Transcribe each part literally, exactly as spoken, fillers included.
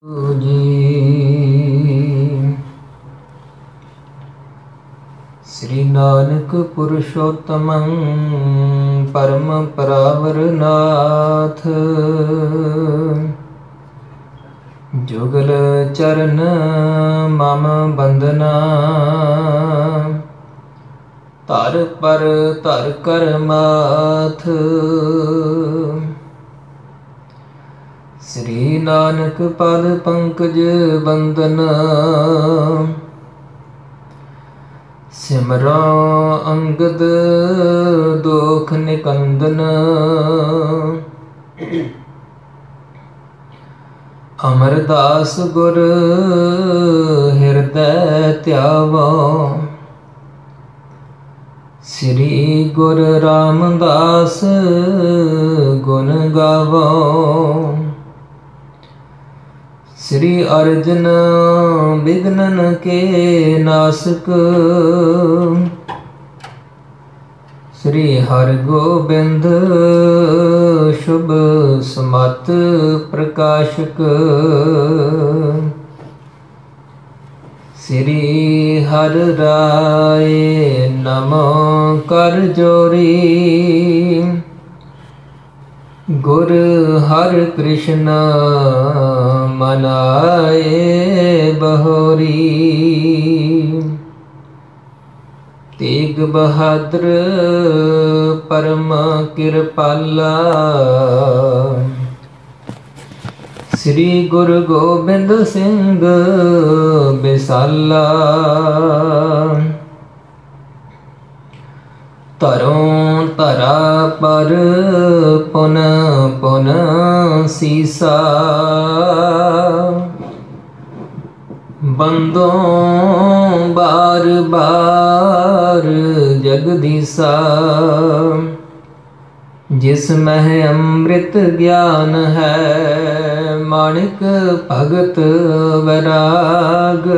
श्री नानक पुरुषोत्तमं परम परावर नाथ, जुगल चरण मम बंदना, धर पर धर कर माथ। श्री नानक पद पंकज बंदन, सिमरो अंगद दोख निकंदन। अमरदास गुर हृदय त्यावो, श्री गुरु रामदास गुण गावो। श्री अर्जुन विघ्नन के नासक, श्री हरगोबिंद शुभ समत प्रकाशक। श्री हर राय नमो कर जोरी, गुर हर कृष्ण मनाए बहोरी। तेग बहादुर परम कृपाला, श्री गुरु गोबिंद सिंह बिसाला। तरों तरा पर पुन पुन सीसा, बंदों बार बार जगदीसा। जिसमें अमृत ज्ञान है, माणिक भगत वैराग।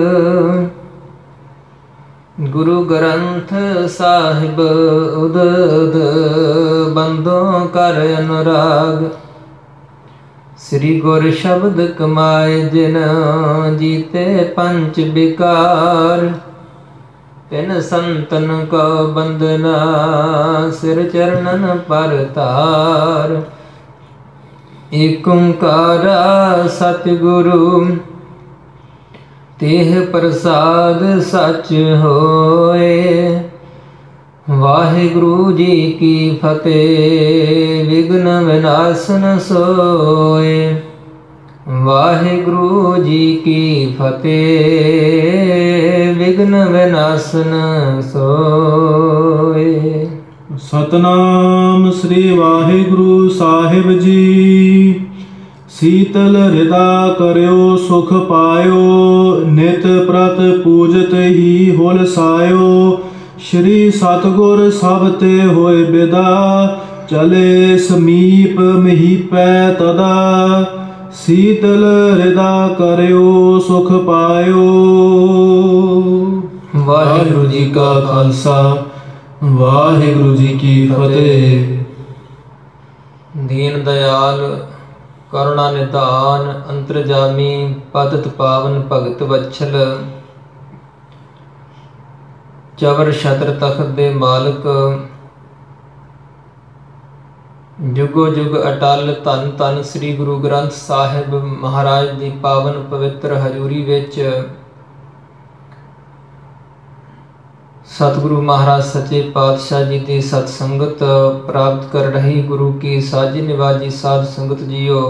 गुरु ग्रंथ साहिब उदद, बंदों कर अनुराग। श्री गुर शब्द कमाए जिन, जीते पंच विकार। तिन संतन को बंदना, सिर चरणन पर तार। एक ओंकारा सतगुरु, तेह प्रसाद सच होए। वाहिगुरु जी की फतेह, विघ्न विनाशन सोए। वाहिगुरु जी की फतेह, विघ्न विनाशन सोए। सतनाम श्री वाहिगुरु साहिब जी। शीतल हृदय करयो सुख पायो, नित प्रत पूजत ही हुल सायो। श्री सतगुर सब ते होए विदा, चले समीप महीपै तदा। शीतल हृदय करयो सुख पायो। वाहिगुरु जी का खालसा, वाहिगुरु जी की फतेह। दीन दयाल करुणा निधान, अंतर्जामी पतित पावन भगत वत्सल। चवर छत्र तख्त दे मालक, जुगो जुग अटल धन धन श्री गुरु ग्रंथ साहिब महाराज दी पावन पवित्र हजूरी विच सतगुरु महाराज सच्चे पातशाह जी की सतसंगत प्राप्त कर रही गुरु की साजी निवाजी साध संगत जीओ।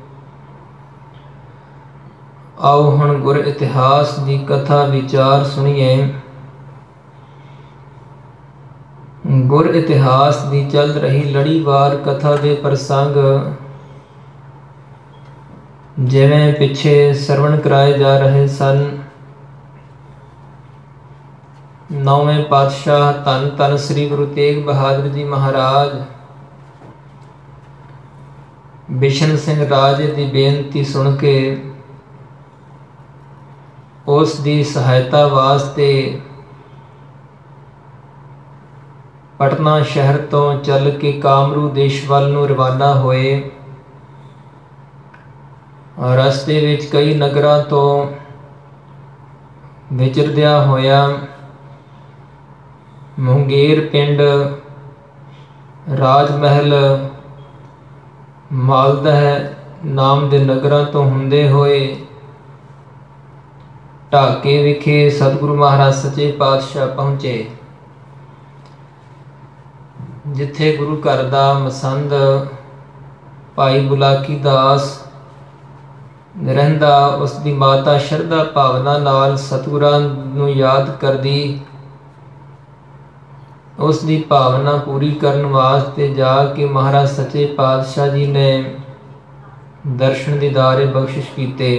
आओ हुण गुर इतिहास की कथा विचार सुनिए। गुर इतिहास की चल रही लड़ीवार कथा के प्रसंग जिवें पिछे सरवण कराए जा रहे सन। नौवें पातशाह धन धन श्री गुरु तेग बहादुर जी महाराज बिशन सिंह राजे की बेनती सुन के उस दी सहायता वास्ते पटना शहर तो चल के कामरू देश वाल नूं रवाना होए। ਰਸਤੇ ਵਿੱਚ ਕਈ ਨਗਰਾਂ ਤੋਂ ਵਿਚਰਦਿਆਂ ਹੋਇਆ ਮੁੰਗੇਰ ਪਿੰਡ, ਰਾਜ ਮਹਿਲ, ਮਾਲਦਹ ਨਾਮ ਦੇ ਨਗਰਾਂ ਤੋਂ ਹੁੰਦੇ ਹੋਏ ਢਾਕੇ ਵਿਖੇ ਸਤਿਗੁਰੂ ਮਹਾਰਾਜ ਸੱਚੇ ਪਾਤਸ਼ਾਹ ਪਹੁੰਚੇ, ਜਿੱਥੇ ਗੁਰੂ ਘਰ ਦਾ ਮਸੰਦ ਭਾਈ ਬੁਲਾਕੀ ਦਾਸ ਰਹਿੰਦਾ। ਉਸ ਦੀ ਮਾਤਾ ਸ਼ਰਧਾ ਭਾਵਨਾ ਨਾਲ ਸਤਿਗੁਰਾਂ ਨੂੰ ਯਾਦ ਕਰਦੀ, ਉਸ ਦੀ ਭਾਵਨਾ ਪੂਰੀ ਕਰਨ ਵਾਸਤੇ ਜਾ ਕੇ ਮਹਾਰਾਜ ਸੱਚੇ ਪਾਤਸ਼ਾਹ ਜੀ ਨੇ ਦਰਸ਼ਨ ਦੀਦਾਰੇ ਬਖਸ਼ਿਸ਼ ਕੀਤੇ।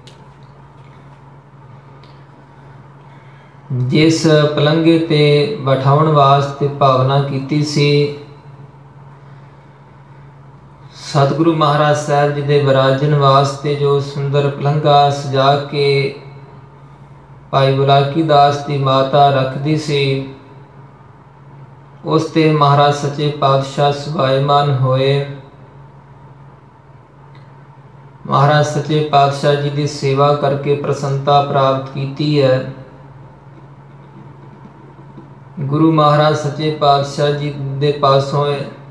ਜਿਸ ਪਲੰਘੇ ਤੇ ਬਿਠਾਉਣ ਵਾਸਤੇ ਭਾਵਨਾ ਕੀਤੀ ਸੀ, ਸਤਿਗੁਰੂ ਮਹਾਰਾਜ ਸਾਹਿਬ ਜੀ ਦੇ ਵਿਰਾਜਣ ਵਾਸਤੇ ਜੋ ਸੁੰਦਰ ਪਲੰਘਾ ਸਜਾ ਕੇ ਭਾਈ ਬੁਲਾਕੀ ਦਾਸ ਦੀ ਮਾਤਾ ਰੱਖਦੀ ਸੀ, ਉਸ ਤੇ ਮਹਾਰਾਜ ਸੱਚੇ ਪਾਤਸ਼ਾਹ ਸੁਭਾਇਮਾਨ ਹੋਏ। ਮਹਾਰਾਜ ਸੱਚੇ ਪਾਤਸ਼ਾਹ ਜੀ ਦੀ ਸੇਵਾ ਕਰਕੇ ਪ੍ਰਸੰਨਤਾ ਪ੍ਰਾਪਤ ਕੀਤੀ ਹੈ। ਗੁਰੂ ਮਹਾਰਾਜ ਸੱਚੇ ਪਾਤਸ਼ਾਹ ਜੀ ਦੇ ਪਾਸੋਂ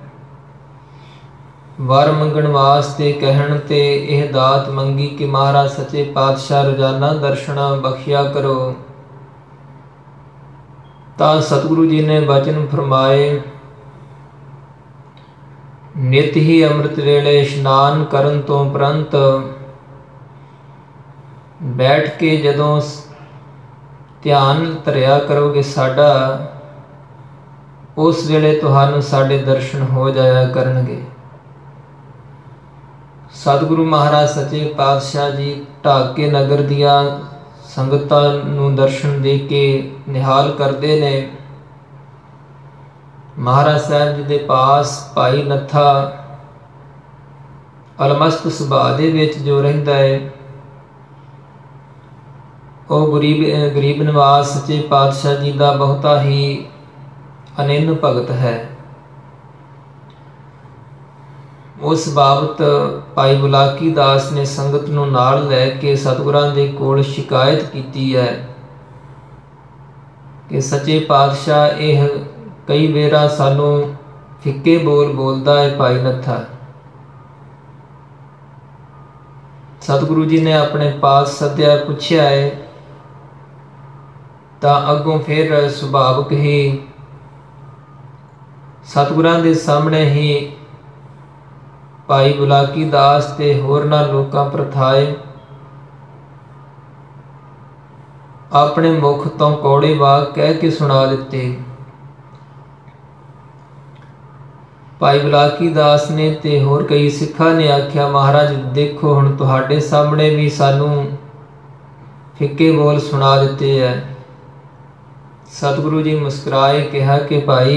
ਵਰ ਮੰਗਣ ਵਾਸਤੇ ਕਹਿਣ ਤੇ ਇਹ ਦਾਤ ਮੰਗੀ ਕਿ ਮਹਾਰਾਜ ਸੱਚੇ ਪਾਤਸ਼ਾਹ ਰੋਜ਼ਾਨਾ ਦਰਸ਼ਨਾ ਬਖਸ਼ਿਆ ਕਰੋ। ਤਾਂ ਸਤਿਗੁਰੂ ਜੀ ਨੇ ਬਚਨ ਫਰਮਾਏ, ਨਿਤ ਹੀ ਅੰਮ੍ਰਿਤ ਵੇਲੇ ਇਸ਼ਨਾਨ ਕਰਨ ਤੋਂ ਉਪਰੰਤ ਬੈਠ ਕੇ ਜਦੋਂ ਧਿਆਨ ਧਰਿਆ ਕਰੋਗੇ ਸਾਡਾ, ਉਸ ਵੇਲੇ ਤੁਹਾਨੂੰ ਸਾਡੇ ਦਰਸ਼ਨ ਹੋ ਜਾਇਆ ਕਰਨਗੇ। ਸਤਿਗੁਰੂ ਮਹਾਰਾਜ ਸੱਚੇ ਪਾਤਸ਼ਾਹ ਜੀ ਢਾਕੇ ਨਗਰ ਦੀਆਂ ਸੰਗਤਾਂ ਨੂੰ ਦਰਸ਼ਨ ਦੇ ਕੇ ਨਿਹਾਲ ਕਰਦੇ ਨੇ। ਮਹਾਰਾਜ ਸਾਹਿਬ ਜੀ ਦੇ ਪਾਸ ਭਾਈ ਨੱਥਾ ਅਲਮਸਤ ਸੁਭਾਅ ਦੇ ਵਿੱਚ ਜੋ ਰਹਿੰਦਾ ਹੈ, ਉਹ ਗਰੀਬ ਗਰੀਬ ਨਿਵਾਸ ਸੱਚੇ ਪਾਤਸ਼ਾਹ ਜੀ ਦਾ ਬਹੁਤਾ ਹੀ ਅਨਿੰਨ ਭਗਤ ਹੈ। ਉਸ ਬਾਬਤ ਭਾਈ ਬੁਲਾਕੀ ਦਾਸ ਨੇ ਸੰਗਤ ਨੂੰ ਨਾਲ ਲੈ ਕੇ ਸਤਿਗੁਰਾਂ ਦੇ ਕੋਲ ਸ਼ਿਕਾਇਤ ਕੀਤੀ ਹੈ ਕਿ ਸੱਚੇ ਪਾਤਸ਼ਾਹ ਇਹ ਕਈ ਵੇਰਾ ਸਾਨੂੰ ਫਿੱਕੇ ਬੋਲ ਬੋਲਦਾ ਹੈ ਭਾਈ ਨੱਥਾ। ਸਤਿਗੁਰੂ ਜੀ ਨੇ ਆਪਣੇ ਪਾਸ ਸੱਦਿਆ, ਪੁੱਛਿਆ ਹੈ, ਤਾਂ ਅੱਗੋਂ ਫਿਰ ਸੁਭਾਵਕ ਹੀ ਸਤਿਗੁਰਾਂ ਦੇ ਸਾਹਮਣੇ ਹੀ ਭਾਈ ਬੁਲਾਕੀ ਦਾਸ ਤੇ ਹੋਰਨਾਂ ਲੋਕਾਂ ਪ੍ਰਥਾਏ ਆਪਣੇ ਮੁਖ ਤੋਂ ਕੌੜੇ ਵਾਕ ਕਹਿ ਕੇ ਸੁਣਾ ਦਿੱਤੇ। ਭਾਈ ਬੁਲਾਕੀ ਦਾਸ ਨੇ ਤੇ ਹੋਰ ਕਈ ਸਿੱਖਾਂ ਨੇ ਆਖਿਆ, ਮਹਾਰਾਜ ਦੇਖੋ ਹੁਣ ਤੁਹਾਡੇ ਸਾਹਮਣੇ ਵੀ ਸਾਨੂੰ ਫਿੱਕੇ ਬੋਲ ਸੁਣਾ ਦਿੱਤੇ ਹੈ। ਸਤਿਗੁਰੂ ਜੀ ਮੁਸਕਰਾਏ, ਕਿਹਾ ਕਿ ਭਾਈ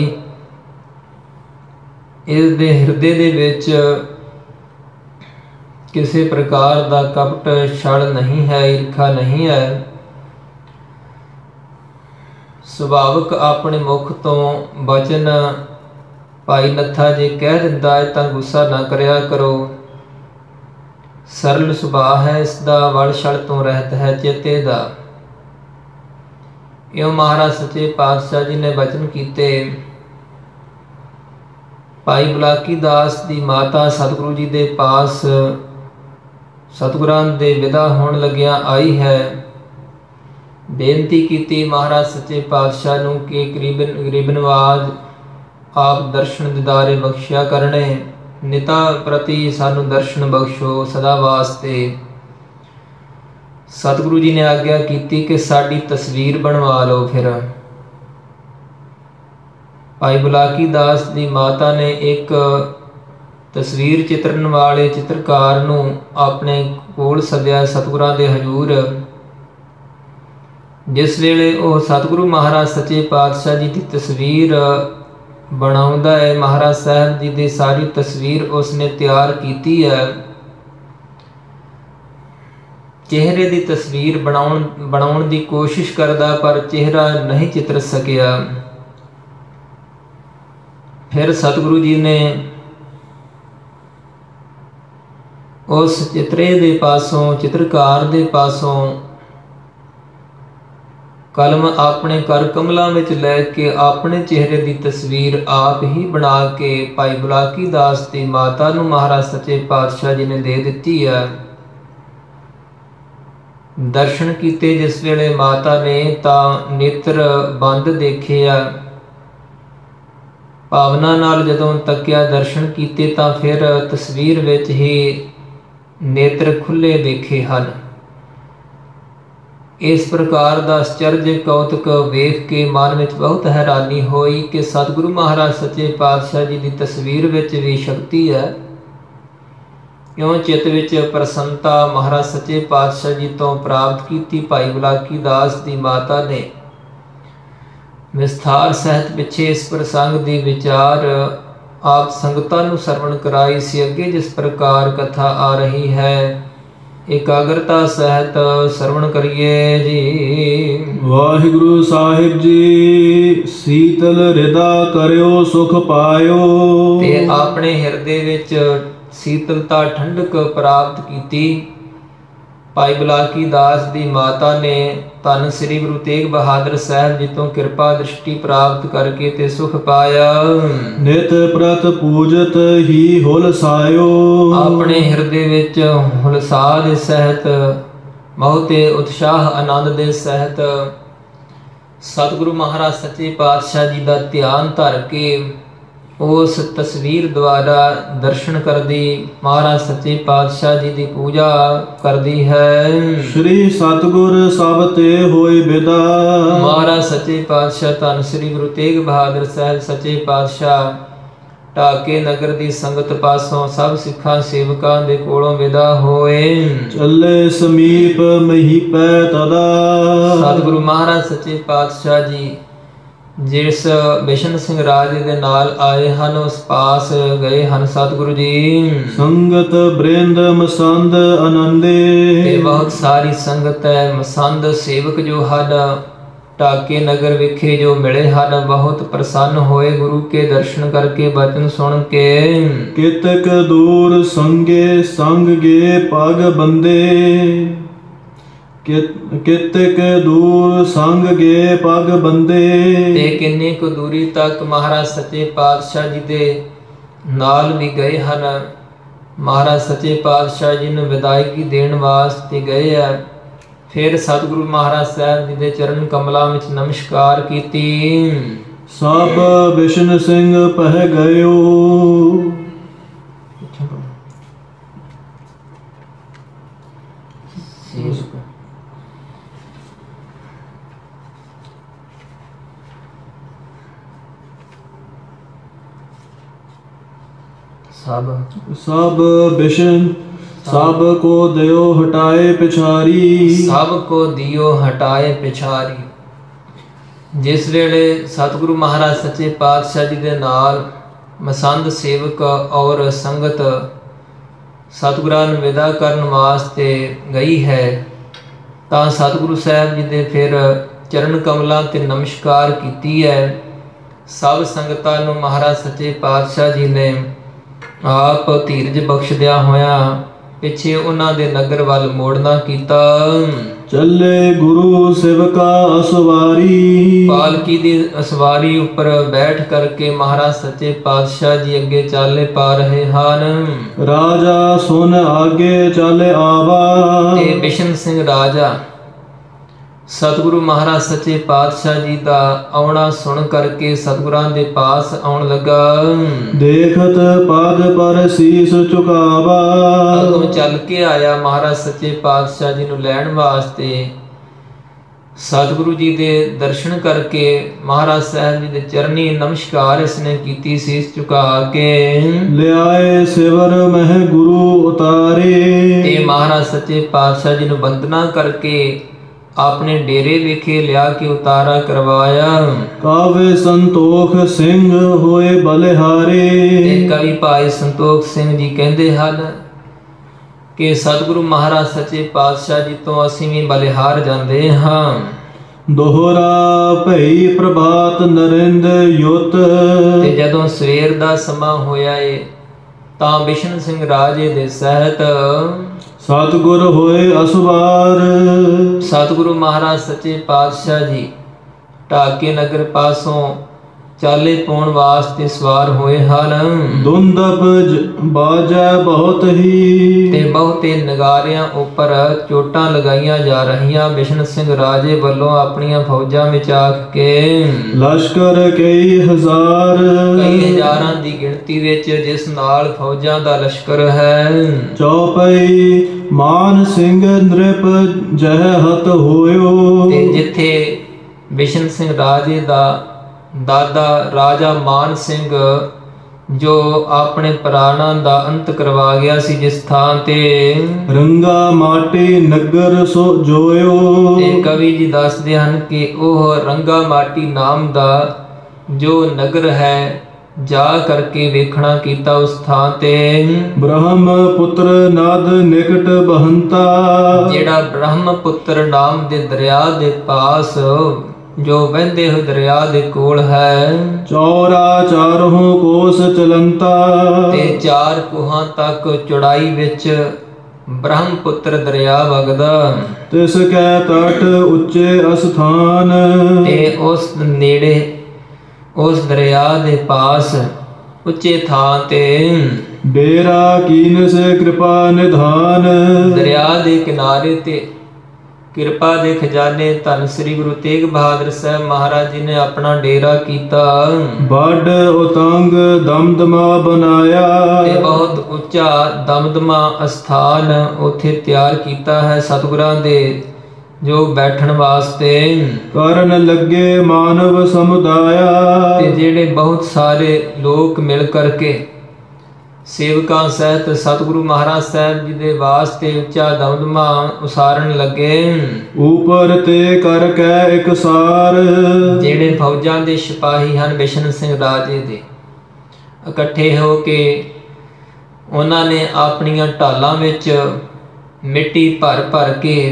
ਇਸ ਦੇ ਹਿਰਦੇ ਦੇ ਵਿੱਚ ਕਿਸੇ ਪ੍ਰਕਾਰ ਦਾ ਕਪਟ ਛਲ ਨਹੀਂ ਹੈ, ਈਰਖਾ ਨਹੀਂ ਹੈ। ਸੁਭਾਵਕ ਆਪਣੇ ਮੁਖ ਤੋਂ ਬਚਨ ਭਾਈ ਨੱਥਾ ਜੇ ਕਹਿ ਦਿੰਦਾ ਹੈ ਤਾਂ ਗੁੱਸਾ ਨਾ ਕਰਿਆ ਕਰੋ। ਸਰਲ ਸੁਭਾਅ ਹੈ ਇਸ ਦਾ, ਵਲ ਛਲ ਤੋਂ ਰਹਿਤ ਹੈ ਚੇਤੇ ਦਾ। ਇਉਂ ਮਹਾਰਾਜ ਸੱਚੇ ਪਾਤਸ਼ਾਹ ਜੀ ਨੇ ਬਚਨ ਕੀਤੇ। ਭਾਈ ਬੁਲਾਕੀ ਦਾਸ ਦੀ ਮਾਤਾ ਸਤਿਗੁਰੂ ਜੀ ਦੇ ਪਾਸ ਸਤਿਗੁਰਾਂ ਦੇ ਵਿਦਾ ਹੋਣ ਲੱਗਿਆਂ ਆਈ ਹੈ। ਬੇਨਤੀ ਕੀਤੀ ਮਹਾਰਾਜ ਸੱਚੇ ਪਾਤਸ਼ਾਹ ਨੂੰ ਕਿ ਗਰੀਬ ਗਰੀਬ ਨਵਾਜ਼ ਆਪ ਦਰਸ਼ਨ ਦੀਦਾਰੇ ਬਖਸ਼ਿਆ ਕਰਨੇ, ਨਿਤਾ ਪ੍ਰਤੀ ਸਾਨੂੰ ਦਰਸ਼ਨ ਬਖਸ਼ੋ ਸਦਾ ਵਾਸਤੇ। ਸਤਿਗੁਰੂ ਜੀ ਨੇ ਆਗਿਆ ਕੀਤੀ ਕਿ ਸਾਡੀ ਤਸਵੀਰ ਬਣਵਾ ਲਓ। ਫਿਰ ਭਾਈ ਬੁਲਾਕੀ ਦਾਸ ਦੀ ਮਾਤਾ ਨੇ ਇੱਕ ਤਸਵੀਰ ਚਿੱਤਰਨ ਵਾਲੇ ਚਿੱਤਰਕਾਰ ਨੂੰ ਆਪਣੇ ਕੋਲ ਸੱਦਿਆ ਸਤਿਗੁਰਾਂ ਦੇ ਹਜ਼ੂਰ। ਜਿਸ ਵੇਲੇ ਉਹ ਸਤਿਗੁਰੂ ਮਹਾਰਾਜ ਸੱਚੇ ਪਾਤਸ਼ਾਹ ਜੀ ਦੀ ਤਸਵੀਰ ਬਣਾਉਂਦਾ ਹੈ, ਮਹਾਰਾਜ ਸਾਹਿਬ ਜੀ ਦੀ ਸਾਰੀ ਤਸਵੀਰ ਉਸਨੇ ਤਿਆਰ ਕੀਤੀ ਹੈ। ਚਿਹਰੇ ਦੀ ਤਸਵੀਰ ਬਣਾਉਣ ਬਣਾਉਣ ਦੀ ਕੋਸ਼ਿਸ਼ ਕਰਦਾ, ਪਰ ਚਿਹਰਾ ਨਹੀਂ ਚਿੱਤਰ ਸਕਿਆ। ਫਿਰ ਸਤਿਗੁਰੂ ਜੀ ਨੇ ਉਸ ਚਿੱਤਰੇ ਦੇ ਪਾਸੋਂ, ਚਿੱਤਰਕਾਰ ਦੇ ਪਾਸੋਂ ਕਲਮ ਆਪਣੇ ਕਰ ਕਮਲਾਂ ਵਿੱਚ ਲੈ ਕੇ ਆਪਣੇ ਚਿਹਰੇ ਦੀ ਤਸਵੀਰ ਆਪ ਹੀ ਬਣਾ ਕੇ ਭਾਈ ਬੁਲਾਕੀ ਦਾਸ ਦੀ ਮਾਤਾ ਨੂੰ ਮਹਾਰਾਜ ਸੱਚੇ ਪਾਤਸ਼ਾਹ ਜੀ ਨੇ ਦੇ ਦਿੱਤੀ ਹੈ। ਦਰਸ਼ਨ ਕੀਤੇ ਜਿਸ ਵੇਲੇ ਮਾਤਾ ਨੇ ਤਾਂ ਨੇਤਰ ਬੰਦ ਦੇਖੇ ਆ, ਭਾਵਨਾ ਨਾਲ ਜਦੋਂ ਤੱਕਿਆ ਦਰਸ਼ਨ ਕੀਤੇ ਤਾਂ ਫਿਰ ਤਸਵੀਰ ਵਿੱਚ ਹੀ ਨੇਤਰ ਖੁੱਲੇ ਦੇਖੇ ਹਨ। ਇਸ ਪ੍ਰਕਾਰ ਦਾ ਅਚਰਜ ਕੌਤਕ ਵੇਖ ਕੇ ਮਨ ਵਿੱਚ ਬਹੁਤ ਹੈਰਾਨੀ ਹੋਈ ਕਿ ਸਤਿਗੁਰੂ ਮਹਾਰਾਜ ਸੱਚੇ ਪਾਤਸ਼ਾਹ ਜੀ ਦੀ ਤਸਵੀਰ ਵਿੱਚ ਵੀ ਸ਼ਕਤੀ ਹੈ। ਕਿਉਂ ਚਿੱਤ ਵਿੱਚ ਪ੍ਰਸੰਨਤਾ ਮਹਾਰਾਜ ਸੱਚੇ ਪਾਤਸ਼ਾਹ ਜੀ ਤੋਂ ਪ੍ਰਾਪਤ ਕੀਤੀ। ਭਾਈ ਬੁਲਾਕੀ ਦਾਸ ਦੀ ਮਾਤਾ ਨੇ ਵਿਸਥਾਰ ਸਹਿਤ ਪਿੱਛੇ ਇਸ ਪ੍ਰਸੰਗ ਦੀ ਵਿਚਾਰ ਆਪ ਸੰਗਤਾਂ ਨੂੰ ਸਰਵਣ ਕਰਾਈ ਸੀ। ਅੱਗੇ ਜਿਸ ਪ੍ਰਕਾਰ ਕਥਾ ਆ ਰਹੀ ਹੈ, ਇਕਾਗਰਤਾ ਸਹਿਤ ਸਰਵਣ ਕਰੀਏ ਜੀ। ਵਾਹਿਗੁਰੂ ਸਾਹਿਬ ਜੀ, ਸੀਤਲ ਹਿਰਦਾ ਕਰਿਓ ਸੁਖ ਪਾਇਓ। ਤੇ ਆਪਣੇ ਹਿਰਦੇ ਵਿੱਚ ਸੀਤਲਤਾ ਠੰਡਕ ਪ੍ਰਾਪਤ ਕੀਤੀ। ਭਾਈ ਬੁਲਾਕੀ ਦਾਸ ਦੀ ਮਾਤਾ ਨੇ ਧੰਨ ਸ੍ਰੀ ਗੁਰੂ ਤੇਗ ਬਹਾਦਰ ਸਾਹਿਬ ਜੀ ਤੋਂ ਕਿਰਪਾ ਦ੍ਰਿਸ਼ਟੀ ਪ੍ਰਾਪਤ ਕਰਕੇ ਤੇ ਸੁਖ ਪਾਇਆ। ਨਿਤ ਪ੍ਰਤ ਪੂਜਤ ਹੀ ਹੁਲਸਾਇਓ। ਆਪਣੇ ਹਿਰਦੇ ਵਿੱਚ ਹੁਲਸਾ ਦੇ ਸਹਿਤ, ਬਹੁਤੇ ਉਤਸ਼ਾਹ ਆਨੰਦ ਦੇ ਸਹਿਤ ਸਤਿਗੁਰੂ ਮਹਾਰਾਜ ਸੱਚੇ ਪਾਤਸ਼ਾਹ ਜੀ ਦਾ ਧਿਆਨ ਧਰ ਕੇ ਉਸ ਤਸਵੀਰ ਦੁਆਰਾ ਦਰਸ਼ਨ ਕਰਦੀ ਮਹਾਰਾਜ ਸੱਚੇ ਪਾਤਸ਼ਾਹ ਜੀ ਦੀ ਪੂਜਾ ਕਰਦੀ ਹੈ। ਸ਼੍ਰੀ ਸਤਿਗੁਰ ਸਭ ਤੇ ਹੋਏ ਬਿਦਾ। ਮਹਾਰਾਜ ਸੱਚੇ ਪਾਤਸ਼ਾਹ ਧੰਨ ਸ੍ਰੀ ਗੁਰੂ ਤੇਗ ਬਹਾਦਰ ਸਾਹਿਬ ਸੱਚੇ ਪਾਤਸ਼ਾਹ ਢਾਕੇ ਨਗਰ ਦੀ ਸੰਗਤ ਪਾਸੋਂ ਸਭ ਸਿੱਖਾਂ ਸੇਵਕਾਂ ਦੇ ਕੋਲੋਂ ਵਿਦਾ ਹੋਏ। ਚੱਲੇ ਸਮੀਪ ਮਹੀਪੈ ਤਦਾ। ਸਤਿਗੁਰੂ ਮਹਾਰਾਜ ਸੱਚੇ ਪਾਤਸ਼ਾਹ ਜੀ ਜਿਸ ਬਿਸ਼ਨ ਸਿੰਘ ਰਾਜੇ ਦੇ ਨਾਲ ਆਏ ਹਨ ਉਸ ਪਾਸ ਗਏ ਹਨ। ਸਤਿਗੁਰੂ ਜੀ ਸੰਗਤ ਬ੍ਰਿੰਦ ਮਸੰਦ ਆਨੰਦੇ। ਤੇ ਬਹੁਤ ਸਾਰੀ ਸੰਗਤ ਹੈ, ਮਸੰਦ ਸੇਵਕ ਜੋ ਹਨ ਢਾਕੇ ਨਗਰ ਵਿਖੇ ਜੋ ਮਿਲੇ ਹਨ, ਬਹੁਤ ਪ੍ਰਸੰਨ ਹੋਏ ਗੁਰੂ ਕੇ ਦਰਸ਼ਨ ਕਰਕੇ ਬਚਨ ਸੁਣ ਕੇ। ਕਿਤਕ ਦੂਰ ਸੰਗੇ ਸੰਗ ਗੇ ਪਗ ਬੰਦੇ। ਕਿਤਕ ਦੂਰ ਸੰਗ ਗੇ ਪਗ ਬੰਦੇ। ਤੇ ਕਿੰਨੀ ਕੁ ਦੂਰੀ ਤੱਕ ਮਹਾਰਾਜ ਸੱਚੇ ਪਾਤਸ਼ਾਹ ਜੀ ਦੇ ਨਾਲ ਵੀ ਗਏ ਹਨ। ਮਹਾਰਾਜ ਸੱਚੇ ਪਾਤਸ਼ਾਹ ਜੀ ਨੂੰ ਵਿਦਾਇਗੀ ਦੇਣ ਵਾਸਤੇ ਗਏ ਆ। ਫਿਰ ਸਤਿਗੁਰੂ ਮਹਾਰਾਜ ਸਾਹਿਬ ਜੀ ਦੇ ਚਰਨ ਕਮਲਾਂ ਵਿੱਚ ਨਮਸਕਾਰ ਕੀਤੀ। ਸਭ ਬਿਸ਼ਨ ਸਿੰਘ ਪਹਿ ਗਇਓ। ਸਭ ਸਭ ਬਿਸ਼ਨ ਸਭ ਕੋ ਦਿਓ ਹਟਾਏ ਪਿਛਾਰੀ। ਸਭ ਕੋ ਦਿਓ ਹਟਾਏ ਪਿਛਾਰੀ। ਜਿਸ ਵੇਲੇ ਸਤਿਗੁਰੂ ਮਹਾਰਾਜ ਸੱਚੇ ਪਾਤਸ਼ਾਹ ਜੀ ਦੇ ਨਾਲ ਮਸੰਦ ਸੇਵਕ ਔਰ ਸੰਗਤ ਸਤਿਗੁਰਾਂ ਨੂੰ ਵਿਦਾ ਕਰਨ ਵਾਸਤੇ ਗਈ ਹੈ ਤਾਂ ਸਤਿਗੁਰੂ ਸਾਹਿਬ ਜੀ ਦੇ ਫਿਰ ਚਰਨ ਕਮਲਾਂ ਤੇ ਨਮਸਕਾਰ ਕੀਤੀ ਹੈ। ਸਭ ਸੰਗਤਾਂ ਨੂੰ ਮਹਾਰਾਜ ਸੱਚੇ ਪਾਤਸ਼ਾਹ ਜੀ ਨੇ ਆਪ ਧੀਰਜ ਬਖਸ਼ਦਿਆਂ ਹੋਇਆ ਪਿੱਛੇ ਉਹਨਾਂ ਦੇ ਨਗਰ ਵੱਲ ਮੋੜਨਾ ਕੀਤਾ। ਚੱਲੇ ਗੁਰੂ ਸੇਵਕਾ ਅਸਵਾਰੀ। ਪਾਲਕੀ ਦੀ ਅਸਵਾਰੀ ਉੱਪਰ ਬੈਠ ਕਰਕੇ ਮਹਾਰਾਜ ਸੱਚੇ ਪਾਤਸ਼ਾਹ ਜੀ ਅੱਗੇ ਚਾਲੇ ਪਾ ਰਹੇ ਹਨ। ਰਾਜਾ ਸੁਨ ਆਗੇ ਚਾਲੇ ਆਵਾ। ਤੇ ਬਿਸ਼ਨ ਸਿੰਘ ਰਾਜਾ ਸਤਿਗੁਰੂ ਮਹਾਰਾਜ ਸੱਚੇ ਪਾਤਸ਼ਾਹ ਜੀ ਦਾ ਆਉਣਾ ਸੁਣ ਕਰਕੇ ਸਤਿਗੁਰਾਂ ਦੇ ਪਾਸ ਆਉਣ ਲੱਗਾ। ਦੇਖਤ ਪਦ ਪਰ ਸੀਸ ਝੁਕਾਵਾ। ਅਗੋਂ ਚੱਲ ਕੇ ਆਇਆ ਮਹਾਰਾਜ ਸੱਚੇ ਪਾਤਸ਼ਾਹ ਜੀ ਨੂੰ ਲੈਣ ਵਾਸਤੇ। ਸਤਿਗੁਰੂ ਜੀ ਦੇ ਦਰਸ਼ਨ ਕਰਕੇ ਮਹਾਰਾਜ ਸਾਹਿਬ ਜੀ ਦੇ ਚਰਨੀ ਨਮਸਕਾਰ ਇਸਨੇ ਕੀਤੀ ਸੀਸ ਝੁਕਾ ਕੇ। ਲਿਆਏ ਸਿਵਰ ਮਹਿ ਗੁਰੂ ਉਤਾਰੇ। ਤੇ ਮਹਾਰਾਜ ਸੱਚੇ ਪਾਤਸ਼ਾਹ ਜੀ ਨੂੰ ਵੰਦਨਾ ਕਰਕੇ ਆਪਣੇ ਡੇਰੇ ਵਿਖੇ ਲਿਆ ਕੇ ਉਤਾਰਾ ਕਰਵਾਇਆ। ਕਾਵੇ ਸੰਤੋਖ ਸਿੰਘ ਹੋਏ ਬਲਿਹਾਰੇ। ਤੇ ਕਵੀ ਭਾਈ ਸੰਤੋਖ ਸਿੰਘ ਜੀ ਕਹਿੰਦੇ ਹਨ ਕਿ ਸਤਿਗੁਰੂ ਮਹਾਰਾਜ ਸੱਚੇ ਪਾਤਸ਼ਾਹ ਜੀ ਤੋਂ ਅਸੀਂ ਵੀ ਬਲਿਹਾਰ ਜਾਂਦੇ ਹਾਂ। ਦੋਹਰਾ ਭਈ ਪ੍ਰਭਾਤ ਨਰਿੰਦ ਯੁੱਤ। ਤੇ ਜਦੋਂ ਸਵੇਰ ਦਾ ਸਮਾਂ ਹੋਇਆ ਏ ਤਾਂ ਬਿਸ਼ਨ ਸਿੰਘ ਰਾਜੇ ਦੇ ਸਹਿਤ ਸਤਿਗੁਰ ਹੋਏ ਅਸਵਾਰ। ਸਤਿਗੁਰੂ ਮਹਾਰਾਜ ਸੱਚੇ ਪਾਤਸ਼ਾਹ ਜੀ ਢਾਕੇ ਨਗਰ ਪਾਸੋਂ ਚਾਲੇ ਪਾਉਣ ਵਾਸਤੇ ਸਵਾਰ ਹੋਏ ਹਨ। ਦੁੰਦਬ ਬਾਜੈ ਬਹੁਤ ਹੀ, ਤੇ ਬਹੁਤੇ ਨਗਾਰਿਆਂ ਉੱਪਰ ਚੋਟਾਂ ਲਗਾਈਆਂ ਜਾ ਰਹੀਆਂ। ਬਿਸ਼ਨ ਸਿੰਘ ਰਾਜੇ ਵੱਲੋਂ ਆਪਣੀਆਂ ਫੌਜਾਂ ਵਿੱਚ ਆਖ ਕੇ ਲਸ਼ਕਰ ਕਈ ਹਜ਼ਾਰ, ਕਈ ਹਜ਼ਾਰਾਂ ਦੀ ਗਿਣਤੀ ਵਿੱਚ ਜਿਸ ਨਾਲ ਫੌਜਾਂ ਦਾ ਲਸ਼ਕਰ ਹੈ। ਚੌਪਈ ਮਾਨ ਸਿੰਘ ਨ੍ਰਿਪ ਜਹ ਹਤ ਹੋਇਓ। ਤੇ ਜਿੱਥੇ ਬਿਸ਼ਨ ਸਿੰਘ ਰਾਜੇ ਦਾ ਦਾਦਾ ਰਾਜਾ ਮਾਨ ਸਿੰਘ ਜੋ ਆਪਣੇ ਪ੍ਰਾਣਾਂ ਦਾ ਅੰਤ ਕਰਵਾ ਗਿਆ ਸੀ, ਜਿਸ ਥਾਂ ਤੇ ਰੰਗਾ ਮਾਟੀ ਨਗਰ ਸੋ ਜੋਇਓ। ਤੇ ਕਵੀ ਜੀ ਦੱਸਦੇ ਹਨ ਕਿ ਉਹ ਰੰਗਾ ਮਾਟੀ ਨਾਮ ਦਾ ਜੋ ਨਗਰ ਹੈ ਜਾ ਕਰਕੇ ਵੇਖਣਾ ਕੀਤਾ ਉਸ ਥਾਂ ਤੇ। ਬ੍ਰਹਮ ਪੁੱਤਰ ਨਦ ਨਿਕਟ ਬਹੰਤਾ, ਜਿਹੜਾ ਬ੍ਰਹਮ ਪੁੱਤਰ ਨਾਮ ਦੇ ਦਰਿਆ ਦੇ ਪਾਸ ਜੋ ਵਹਿੰਦੇ ਹੋਏ ਦਰਿਆ ਦੇ ਕੋਲ ਹੈ। ਚੌਰਾ ਚਾਰੋਂ ਕੋਸ ਚਲੰਤਾ, ਤੇ ਚਾਰ ਕੋਹਾਂ ਤੱਕ ਚੌੜਾਈ ਵਿੱਚ ਬ੍ਰਹਮ ਪੁੱਤਰ ਦਰਿਆ ਵਗਦਾ। ਤਿਸ ਕੈ ਤਟ ਉੱਚੇ ਅਸਥਾਨ, ਤੇ ਉਸ ਨੇੜੇ ਉਸ ਦਰਿਆ ਦੇ ਪਾਸ ਉੱਚੇ ਥਾਂ ਤੇ ਡੇਰਾ ਕੀਨਸ ਕਿਰਪਾ ਨਿਧਾਨ। ਦਰਿਆ ਦੇ ਕਿਨਾਰੇ ਤੇ ਕਿਰਪਾ ਦੇ ਖਜ਼ਾਨੇ ਧੰਨ ਸ੍ਰੀ ਗੁਰੂ ਤੇਗ ਬਹਾਦਰ ਸਾਹਿਬ ਮਹਾਰਾਜ ਜੀ ਨੇ ਆਪਣਾ ਡੇਰਾ ਕੀਤਾ। ਵੱਡ ਉਤੰਗ ਦਮਦਮਾ ਬਣਾਇਆ, ਤੇ ਬਹੁਤ ਉੱਚਾ ਦਮਦਮਾ ਅਸਥਾਨ ਉੱਥੇ ਤਿਆਰ ਕੀਤਾ ਹੈ ਸਤਿਗੁਰਾਂ ਦੇ ਜੋ ਬੈਠਣ ਵਾਸਤੇ। ਕਰਨ ਲੱਗੇ ਮਾਨਵ ਸਮੁਦਾਇਆ, ਤੇ ਜਿਹੜੇ ਬਹੁਤ ਸਾਰੇ ਲੋਕ ਮਿਲ ਕਰਕੇ ਸੇਵਕਾਂ ਸਹਿਤ ਸਤਿਗੁਰੂ ਮਹਾਰਾਜ ਸਾਹਿਬ ਜੀ ਦੇ ਵਾਸਤੇ ਉੱਚਾ ਦਮਦਮਾ ਉਸਾਰਨ ਲੱਗੇ। ਉਪਰ ਤੇ ਕਰ ਕੈ ਇਕਸਾਰ, ਜਿਹੜੇ ਫੌਜਾਂ ਦੇ ਸਿਪਾਹੀ ਹਨ ਬਿਸ਼ਨ ਸਿੰਘ ਰਾਜੇ ਦੇ ਇਕੱਠੇ ਹੋ ਕੇ ਉਹਨਾਂ ਨੇ ਆਪਣੀਆਂ ਢਾਲਾਂ ਵਿੱਚ ਮਿੱਟੀ ਭਰ ਭਰ ਕੇ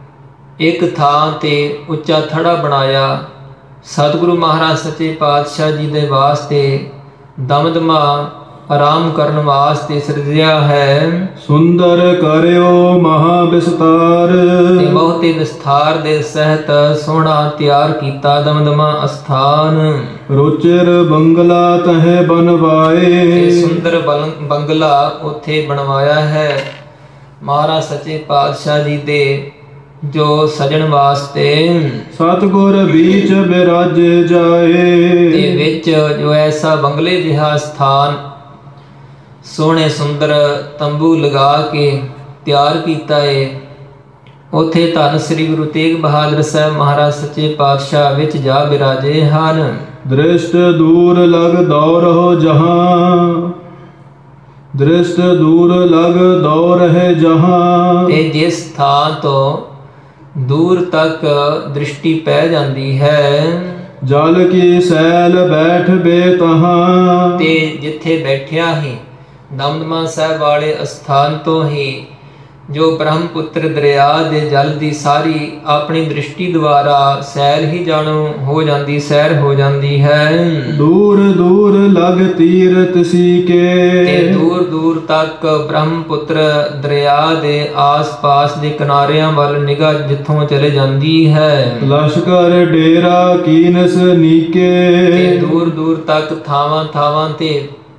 ਇੱਕ ਥਾਂ ਤੇ ਉੱਚਾ ਥੜਾ ਬਣਾਇਆ। ਸਤਿਗੁਰੂ ਮਹਾਰਾਜ ਸੱਚੇ ਪਾਤਸ਼ਾਹ ਜੀ ਦੇ ਵਾਸਤੇ ਦਮਦਮਾ ਆਰਾਮ ਕਰਨ ਵਾਸਤੇ ਸਿਰਜਿਆ ਹੈ। ਸੁੰਦਰ ਕਰਿਓ ਮਹਾ ਵਿਸਤਾਰ, ਤੇ ਬਹੁਤੇ ਵਿਸਥਾਰ ਦੇ ਸਹਿਤ ਸੋਹਣਾ ਤਿਆਰ ਕੀਤਾ ਦਮਦਮਾ ਅਸਥਾਨ। ਰੋਚਰ ਬੰਗਲਾ ਤਹਿ ਬਨਵਾਏ, ਤੇ ਸੁੰਦਰ ਬੰਗਲਾ ਉੱਥੇ ਬਣਵਾਇਆ ਹੈ ਮਹਾਰਾਜ ਸੱਚੇ ਪਾਤਸ਼ਾਹ ਜੀ ਦੇ ਜੋ ਸਜਣ ਵਾਸਤੇ। ਸਤਿਗੁਰ ਬੀਚ ਬਿਰਾਜੇ ਜਾਏ, ਤੇ ਵਿੱਚ ਜੋ ਐਸਾ ਬੰਗਲੇ ਜਿਹਾ ਸਥਾਨ ਸੋਹਣੇ ਸੁੰਦਰ ਤੰਬੂ ਲਗਾ ਕੇ ਤਿਆਰ ਕੀਤਾ ਏ। ਉੱਥੇ ਧੰਨ ਸ੍ਰੀ ਗੁਰੂ ਤੇਗ ਬਹਾਦਰ ਸਾਹਿਬ ਮਹਾਰਾਜ ਸੱਚੇ ਪਾਤਸ਼ਾਹ ਵਿੱਚ ਜਾ ਬਿਰਾਜੇ ਹਨ। ਦ੍ਰਿਸ਼ਟ ਦੂਰ ਲਗ ਦੌਰਹੁ ਜਹਾਂ, ਦ੍ਰਿਸ਼ਟ ਦੂਰ ਲਗ ਦੌਰਹਿ ਜਹਾਂ। ਤੇ ਜਿਸ ਥਾਂ ਤੋਂ ਦੂਰ ਤੱਕ ਦ੍ਰਿਸ਼ਟੀ ਪੈ ਜਾਂਦੀ ਹੈ, ਜਲ ਕੀ ਸੈਲ ਬੈਠ ਬੇ ਤਹਾਂ। ਤੇ ਜਿੱਥੇ ਬੈਠਿਆ ਹੀ ਦਮਦਮਾ ਸਾਹਿਬ ਵਾਲੇ ਅਸਥਾਨ ਤੋਂ ਹੀ ਜੋ ਬ੍ਰਹਮਪੁੱਤਰ ਦਰਿਆ ਦੇ ਜਲ ਦੀ ਸਾਰੀ ਆਪਣੀ ਦ੍ਰਿਸ਼ਟੀ ਦੁਆਰਾ ਸੈਰ ਹੀ ਜਾਣੋ ਹੋ ਜਾਂਦੀ ਸੈਰ ਹੋ ਜਾਂਦੀ ਹੈ। ਦੂਰ ਦੂਰ ਲਗ ਤੀਰਥ ਸੀਕੇ, ਤੇ ਦੂਰ ਦੂਰ ਤੱਕ ਬ੍ਰਹਮਪੁੱਤਰ ਦਰਿਆ ਦੇ ਆਸ-ਪਾਸ ਦੇ ਕਿਨਾਰਿਆਂ ਵੱਲ ਨਿਗਾਹ ਜਿੱਥੋਂ ਚਲੇ ਜਾਂਦੀ ਹੈ। ਲਸ਼ਕਰ ਡੇਰਾ ਕੀਨਸ ਨੀਕੇ, ਤੇ ਦੂਰ ਦੂਰ ਤੱਕ ਥਾਵਾਂ ਥਾਵਾਂ ਤੇ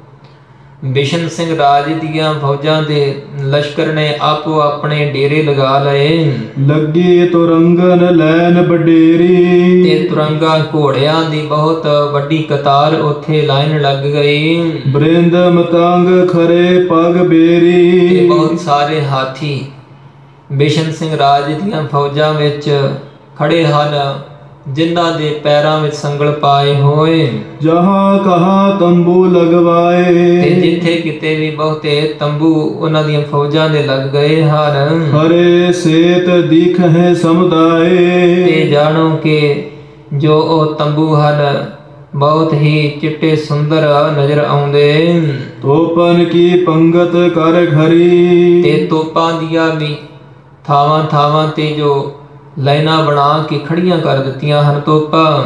ਬਿਸ਼ਨ ਸਿੰਘ ਰਾਜ ਦੀਆਂ ਫੌਜਾਂ ਦੇ ਲਸ਼ਕਰ ਨੇ ਆਪੋ ਆਪਣੇ ਡੇਰੇ ਲਗਾ ਲਏ। ਲੱਗੀ ਤੁਰੰਗਨ ਲੈਨ ਬਡੇਰੀ, ਤੇ ਤੁਰੰਗਾ ਘੋੜਿਆਂ ਦੀ ਬਹੁਤ ਵੱਡੀ ਕਤਾਰ ਉੱਥੇ ਲਾਈਨ ਲੱਗ ਗਈ। ਬ੍ਰਿੰਦ ਮਤੰਗ ਖਰੇ ਪਗ ਬੇਰੀ, ਤੇ ਬਹੁਤ ਸਾਰੇ ਹਾਥੀ ਬਿਸ਼ਨ ਸਿੰਘ ਰਾਜ ਦੀਆਂ ਫੌਜਾਂ ਵਿੱਚ ਖੜੇ ਹਨ ਜਿਨ੍ਹਾਂ ਦੇ ਪੈਰਾਂ ਵਿੱਚ ਸੰਗਲ ਪਾਏ ਹੋਏ। ਜਹਾਂ ਕਹਾ ਤੰਬੂ ਲਗਵਾਏ, ਤੇ ਜਿੱਥੇ ਕਿਤੇ ਵੀ ਬਹੁਤੇ ਤੰਬੂ ਉਹਨਾਂ ਦੀਆਂ ਫੌਜਾਂ ਦੇ ਲੱਗ ਗਏ ਹਨ। ਹਰੇ ਸੇਤ ਦਿਖ ਹੈ ਸਮੁਦਾਏ, ਤੇ ਜਾਣੋ ਕਿ ਜੋ ਉਹ ਤੰਬੂ ਹਨ ਬਹੁਤ ਹੀ ਚਿੱਟੇ ਸੁੰਦਰ ਨਜ਼ਰ ਆਉਂਦੇ। ਤੋਪਨ ਕੀ ਪੰਗਤ ਕਰ ਘਰੀ, ਤੇ ਤੋਪਾਂ ਦੀਆਂ ਵੀ ਥਾਵਾਂ ਥਾਵਾਂ ਤੇ ਜੋ ਲਾਈਨਾਂ ਬਣਾ ਕੇ ਖੜੀਆਂ ਕਰ ਦਿੱਤੀਆਂ ਹਨ ਤੋਪਾਂ।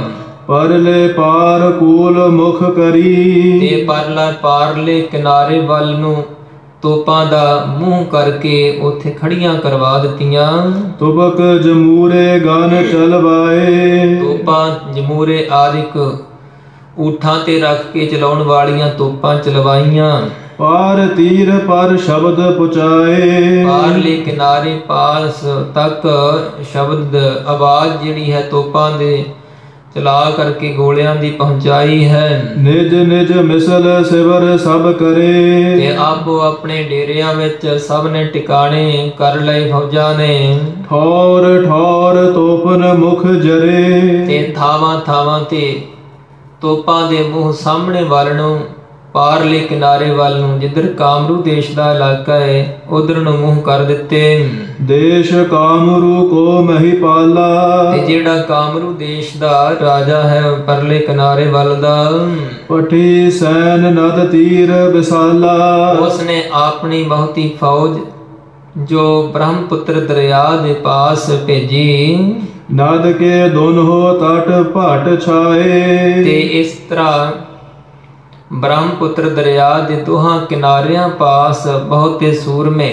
ਪਰਲੇ ਪਾਰ ਕੂਲ ਮੁਖ ਕਰੀ। ਤੇ ਪਰਲਾ ਪਾਰਲੇ ਕਿਨਾਰੇ ਵੱਲ ਨੂੰ ਤੋਪਾਂ ਦਾ ਮੂੰਹ ਕਰਕੇ ਉੱਥੇ ਖੜੀਆਂ ਕਰਵਾ ਦਿੱਤੀਆਂ। ਤੁਬਕ ਜਮੂਰੇ ਗਨ ਚਲਵਾਏ। ਤੋਪਾਂ ਜਮੂਰੇ ਆਦਿਕ ਊਠਾਂ ਤੇ ਰੱਖ ਕੇ ਚਲਾਉਣ ਵਾਲੀਆਂ ਤੋਪਾਂ ਚਲਵਾਈਆਂ। ਪਾਰ ਤੀਰ ਪਰ ਸ਼ਬਦ ਪੁਚਾਏ। ਪਾਰਲੇ ਕਿਨਾਰੇ ਪਾਸ ਤੱਕ ਸ਼ਬਦ ਆਵਾਜ਼ ਜਿਹੜੀ ਹੈ ਤੋਪਾਂ ਦੇ ਚਲਾ ਕਰਕੇ ਗੋਲਿਆਂ ਦੀ ਪਹੁੰਚਾਈ ਹੈ। ਨਿਜ ਨਿਜ ਮਿਸਲ ਸਿਵਰ ਸਭ ਕਰੇ। ਤੇ ਆਪੋ ਆਪਣੇ ਡੇਰਿਆਂ ਵਿੱਚ ਸਭ ਨੇ ਟਿਕਾਣੇ ਕਰ ਲਏ ਫੌਜਾਂ ਨੇ। ਠੌਰ ਠੌਰ ਤੋਪਨ ਮੁਖ ਜਰੇ। ਤੇ ਥਾਵਾਂ ਥਾਵਾਂ ਤੇ ਤੋਪਾਂ ਦੇ ਮੂੰਹ ਸਾਹਮਣੇ ਵੱਲ ਨੂੰ ਪਾਰਲੇ ਕਿਨਾਰੇ ਵੱਲ ਨੂੰ ਜਿੱਧਰ ਕਾਮਰੂ ਦੇਸ਼ ਦਾ ਇਲਾਕਾ ਹੈ ਉਧਰ ਨੂੰ ਮੂੰਹ ਕਰ ਦਿੱਤੇ। ਦੇਸ਼ ਕਾਮਰੂ ਕੋ ਮਹੀਪਾਲਾ। ਤੇ ਜਿਹੜਾ ਕਾਮਰੂ ਦੇਸ਼ ਦਾ ਰਾਜਾ ਹੈ ਪਰਲੇ ਕਿਨਾਰੇ ਵੱਲ ਦਾ, ਪਠੀ ਸੈਨ ਨਦ ਤੀਰ ਵਿਸਾਲਾ। ਉਸਨੇ ਆਪਣੀ ਬਹੁਤੀ ਫੌਜ ਜੋ ਬ੍ਰਹਮਪੁੱਤਰ ਦਰਿਆ ਦੇ ਪਾਸ ਭੇਜੀ। ਨਦ ਕੇ ਦੋਨੋਂ ਤਟ ਭਟ ਛਾਏ। ਤੇ ਇਸ ਤਰ੍ਹਾਂ ਬ੍ਰਹਮਪੁੱਤਰ ਦਰਿਆ ਦੇ ਦੋਹਾਂ ਕਿਨਾਰਿਆਂ ਪਾਸ ਬਹੁਤੇ ਸੂਰਮੇ,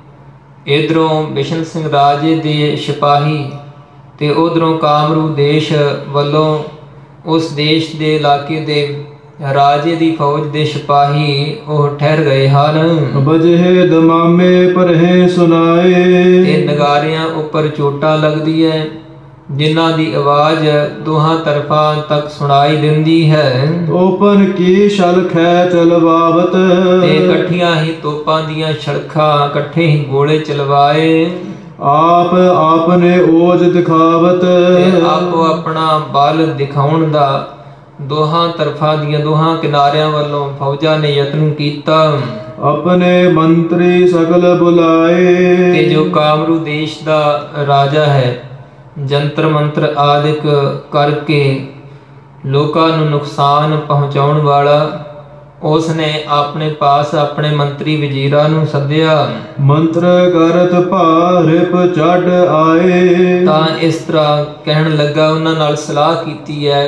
ਇਧਰੋਂ ਬਿਸ਼ਨ ਸਿੰਘ ਰਾਜੇ ਦੇ ਸਿਪਾਹੀ ਤੇ ਉਧਰੋਂ ਕਾਮਰੂ ਦੇਸ਼ ਵੱਲੋਂ ਉਸ ਦੇਸ਼ ਦੇ ਇਲਾਕੇ ਦੇ ਰਾਜੇ ਦੀ ਫੌਜ ਦੇ ਸਿਪਾਹੀ ਉਹ ਠਹਿਰ ਗਏ ਹਨ। ਬਜੇ ਦਮਾਮੇ ਪਰਹੇ ਸੁਨਾਏ। ਤੇ ਨਗਾਰਿਆਂ ਉੱਪਰ ਚੋਟਾਂ ਲੱਗਦੀ ਹੈ ਜਿਨ੍ਹਾਂ ਦੀ ਆਵਾਜ਼ ਦੋਹਾਂ ਤਰਫਾਂ ਤੱਕ ਸੁਣਾਈ ਦਿੰਦੀ ਹੈ। ਤੋਪਨ ਕੀ ਸ਼ਲਖੈ ਚਲਵਾਵਤ। ਤੇ ਇਕੱਠੀਆਂ ਹੀ ਤੋਪਾਂ ਦੀਆਂ ਛੜਖਾਂ, ਇਕੱਠੇ ਹੀ ਗੋਲੇ ਚਲਵਾਏ। ਆਪ ਆਪਨੇ ਓਜ ਦਿਖਾਵਤ। ਤੇ ਆਪੋ ਆਪਣਾ ਬਲ ਦਿਖਾਉਣ ਦਾ ਦੋਹਾਂ ਤਰਫਾਂ ਦੀਆਂ ਦੋਹਾਂ ਕਿਨਾਰਿਆਂ ਵੱਲੋਂ ਫੌਜਾਂ ਨੇ ਯਤਨ ਕੀਤਾ। ਆਪਣੇ ਮੰਤਰੀ ਸਗਲ ਬੁਲਾਏ। ਤੇ ਜੋ ਕਾਮਰੂ ਦੇਸ਼ ਦਾ ਰਾਜਾ ਹੈ ਜੰਤਰ ਮੰਤਰ ਆਦਿਕ ਕਰਕੇ ਲੋਕਾਂ ਨੂੰ ਨੁਕਸਾਨ ਪਹੁੰਚਾਉਣ ਵਾਲਾ, ਉਸ ਨੇ ਆਪਣੇ ਪਾਸ ਆਪਣੇ ਮੰਤਰੀ ਵਜ਼ੀਰਾਂ ਨੂੰ ਸੱਦਿਆ। ਮੰਤਰ ਕਰਤ ਭਾਰਿਪ ਚੜ ਆਏ। ਤਾਂ ਇਸ ਤਰ੍ਹਾਂ ਕਹਿਣ ਲੱਗਾ, ਉਹਨਾਂ ਨਾਲ ਸਲਾਹ ਕੀਤੀ ਹੈ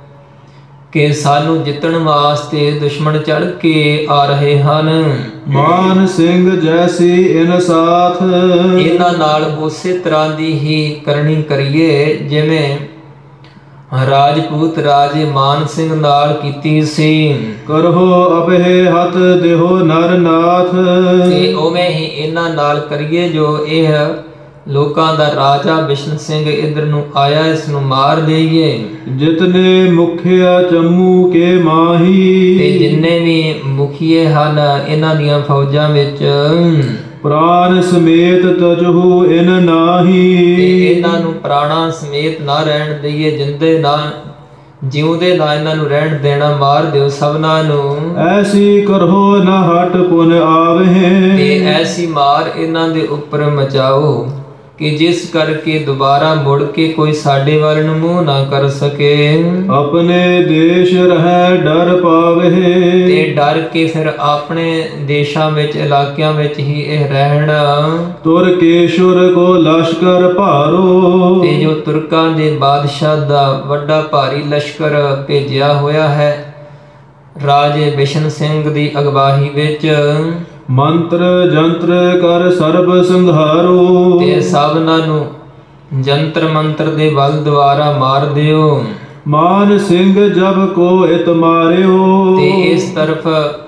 ਕਿ ਸਾਨੂੰ ਜਿੱਤਣ ਵਾਸਤੇ ਦੁਸ਼ਮਣ ਚੜ ਕੇ ਆ ਰਹੇ ਹਨ। ਮਾਨ ਸਿੰਘ ਜੈਸੀ ਇਨ ਸਾਥ। ਇਹਨਾਂ ਨਾਲ ਉਸੇ ਤਰ੍ਹਾਂ ਦੀ ਹੀ ਕਰਨੀ ਕਰੀਏ ਜਿਵੇਂ ਰਾਜਪੂਤ ਰਾਜੇ ਮਾਨ ਸਿੰਘ ਨਾਲ ਕੀਤੀ ਸੀ। ਕਰੋ ਅਬਹਿ ਹੱਥ ਦੇਹੋ ਨਰ ਨਾਥ। ਤੇ ਉਵੇਂ ਹੀ ਇਹਨਾਂ ਨਾਲ ਕਰੀਏ ਜੋ ਇਹ ਲੋਕਾਂ ਦਾ ਰਾਜਾ ਬਿਸ਼ਨ ਸਿੰਘ ਇਧਰ ਨੂੰ ਆਇਆ, ਇਸ ਨੂੰ ਮਾਰ ਦੇਈਏ। ਜਿਤਨੇ ਮੁਖਿਆ ਚੰਮੂ ਕੇ ਮਾਹੀ। ਤੇ ਜਿੰਨੇ ਵੀ ਮੁਖੀਏ ਹਨ ਇਹਨਾਂ ਦੀਆਂ ਫੌਜਾਂ ਵਿੱਚ, ਪ੍ਰਾਨ ਸਮੇਤ ਤਜਹੂ ਇਨ ਨਾਹੀ। ਤੇ ਇਹਨਾਂ ਨੂੰ ਪ੍ਰਾਣਾ ਸਮੇਤ ਨਾ ਰਹਿਣ ਦਈਏ, ਜਿੰਦੇ ਨਾ ਜਿਉਂਦੇ ਨਾ ਇਹਨਾਂ ਨੂੰ ਰਹਿਣ ਦੇਣਾ, ਮਾਰ ਦਿਓ ਸਭਨਾਂ ਨੂੰ। ਐਸੀ ਕਰੋ ਨਾ ਹਟ ਪੁਨ ਆਵਹਿ। ਤੇ ਐਸੀ ਮਾਰ ਇਹਨਾਂ ਦੇ ਉੱਪਰ ਮਚਾਓ ਕਿ ਜਿਸ ਕਰਕੇ ਦੁਬਾਰਾ ਮੁੜ ਕੇ ਕੋਈ ਸਾਡੇ ਵੱਲ ਨੂੰ ਮੂੰਹ ਨਾ ਕਰ ਸਕੇ। ਆਪਣੇ ਦੇਸ਼ ਰਹਿ ਡਰ ਪਾਵਹਿ। ਤੇ ਡਰ ਕੇ ਫਿਰ ਆਪਣੇ ਦੇਸ਼ਾਂ ਵਿੱਚ ਇਲਾਕਿਆਂ ਵਿੱਚ ਹੀ ਇਹ ਰਹਿਣ। ਤੁਰ ਕੇਸ਼ੁਰ ਕੋ ਲਸ਼ਕਰ ਭਾਰੋ। ਤੇ ਜੋ ਤੁਰਕਾਂ ਦੇ ਬਾਦਸ਼ਾਹ ਦਾ ਵੱਡਾ ਭਾਰੀ ਲਸ਼ਕਰ ਭੇਜਿਆ ਹੋਇਆ ਹੈ ਰਾਜੇ ਬਿਸ਼ਨ ਸਿੰਘ ਦੀ ਅਗਵਾਈ ਵਿੱਚ, ਮੰਤਰ ਜੰਤਰ ਕਰ ਸਰਬ ਸੰਘਾਰੋ। ਤੇ ਸਭਨਾਂ ਨੂੰ ਜੰਤਰ ਮੰਤਰ ਦੇ ਬਲ ਦੁਆਰਾ ਮਾਰ ਦਿਓ। ਮਾਨ ਸਿੰਘ ਜਬ ਕੋ ਇਤ ਮਾਰਿਓ। ਤੇ ਇਸ ਤਰਫ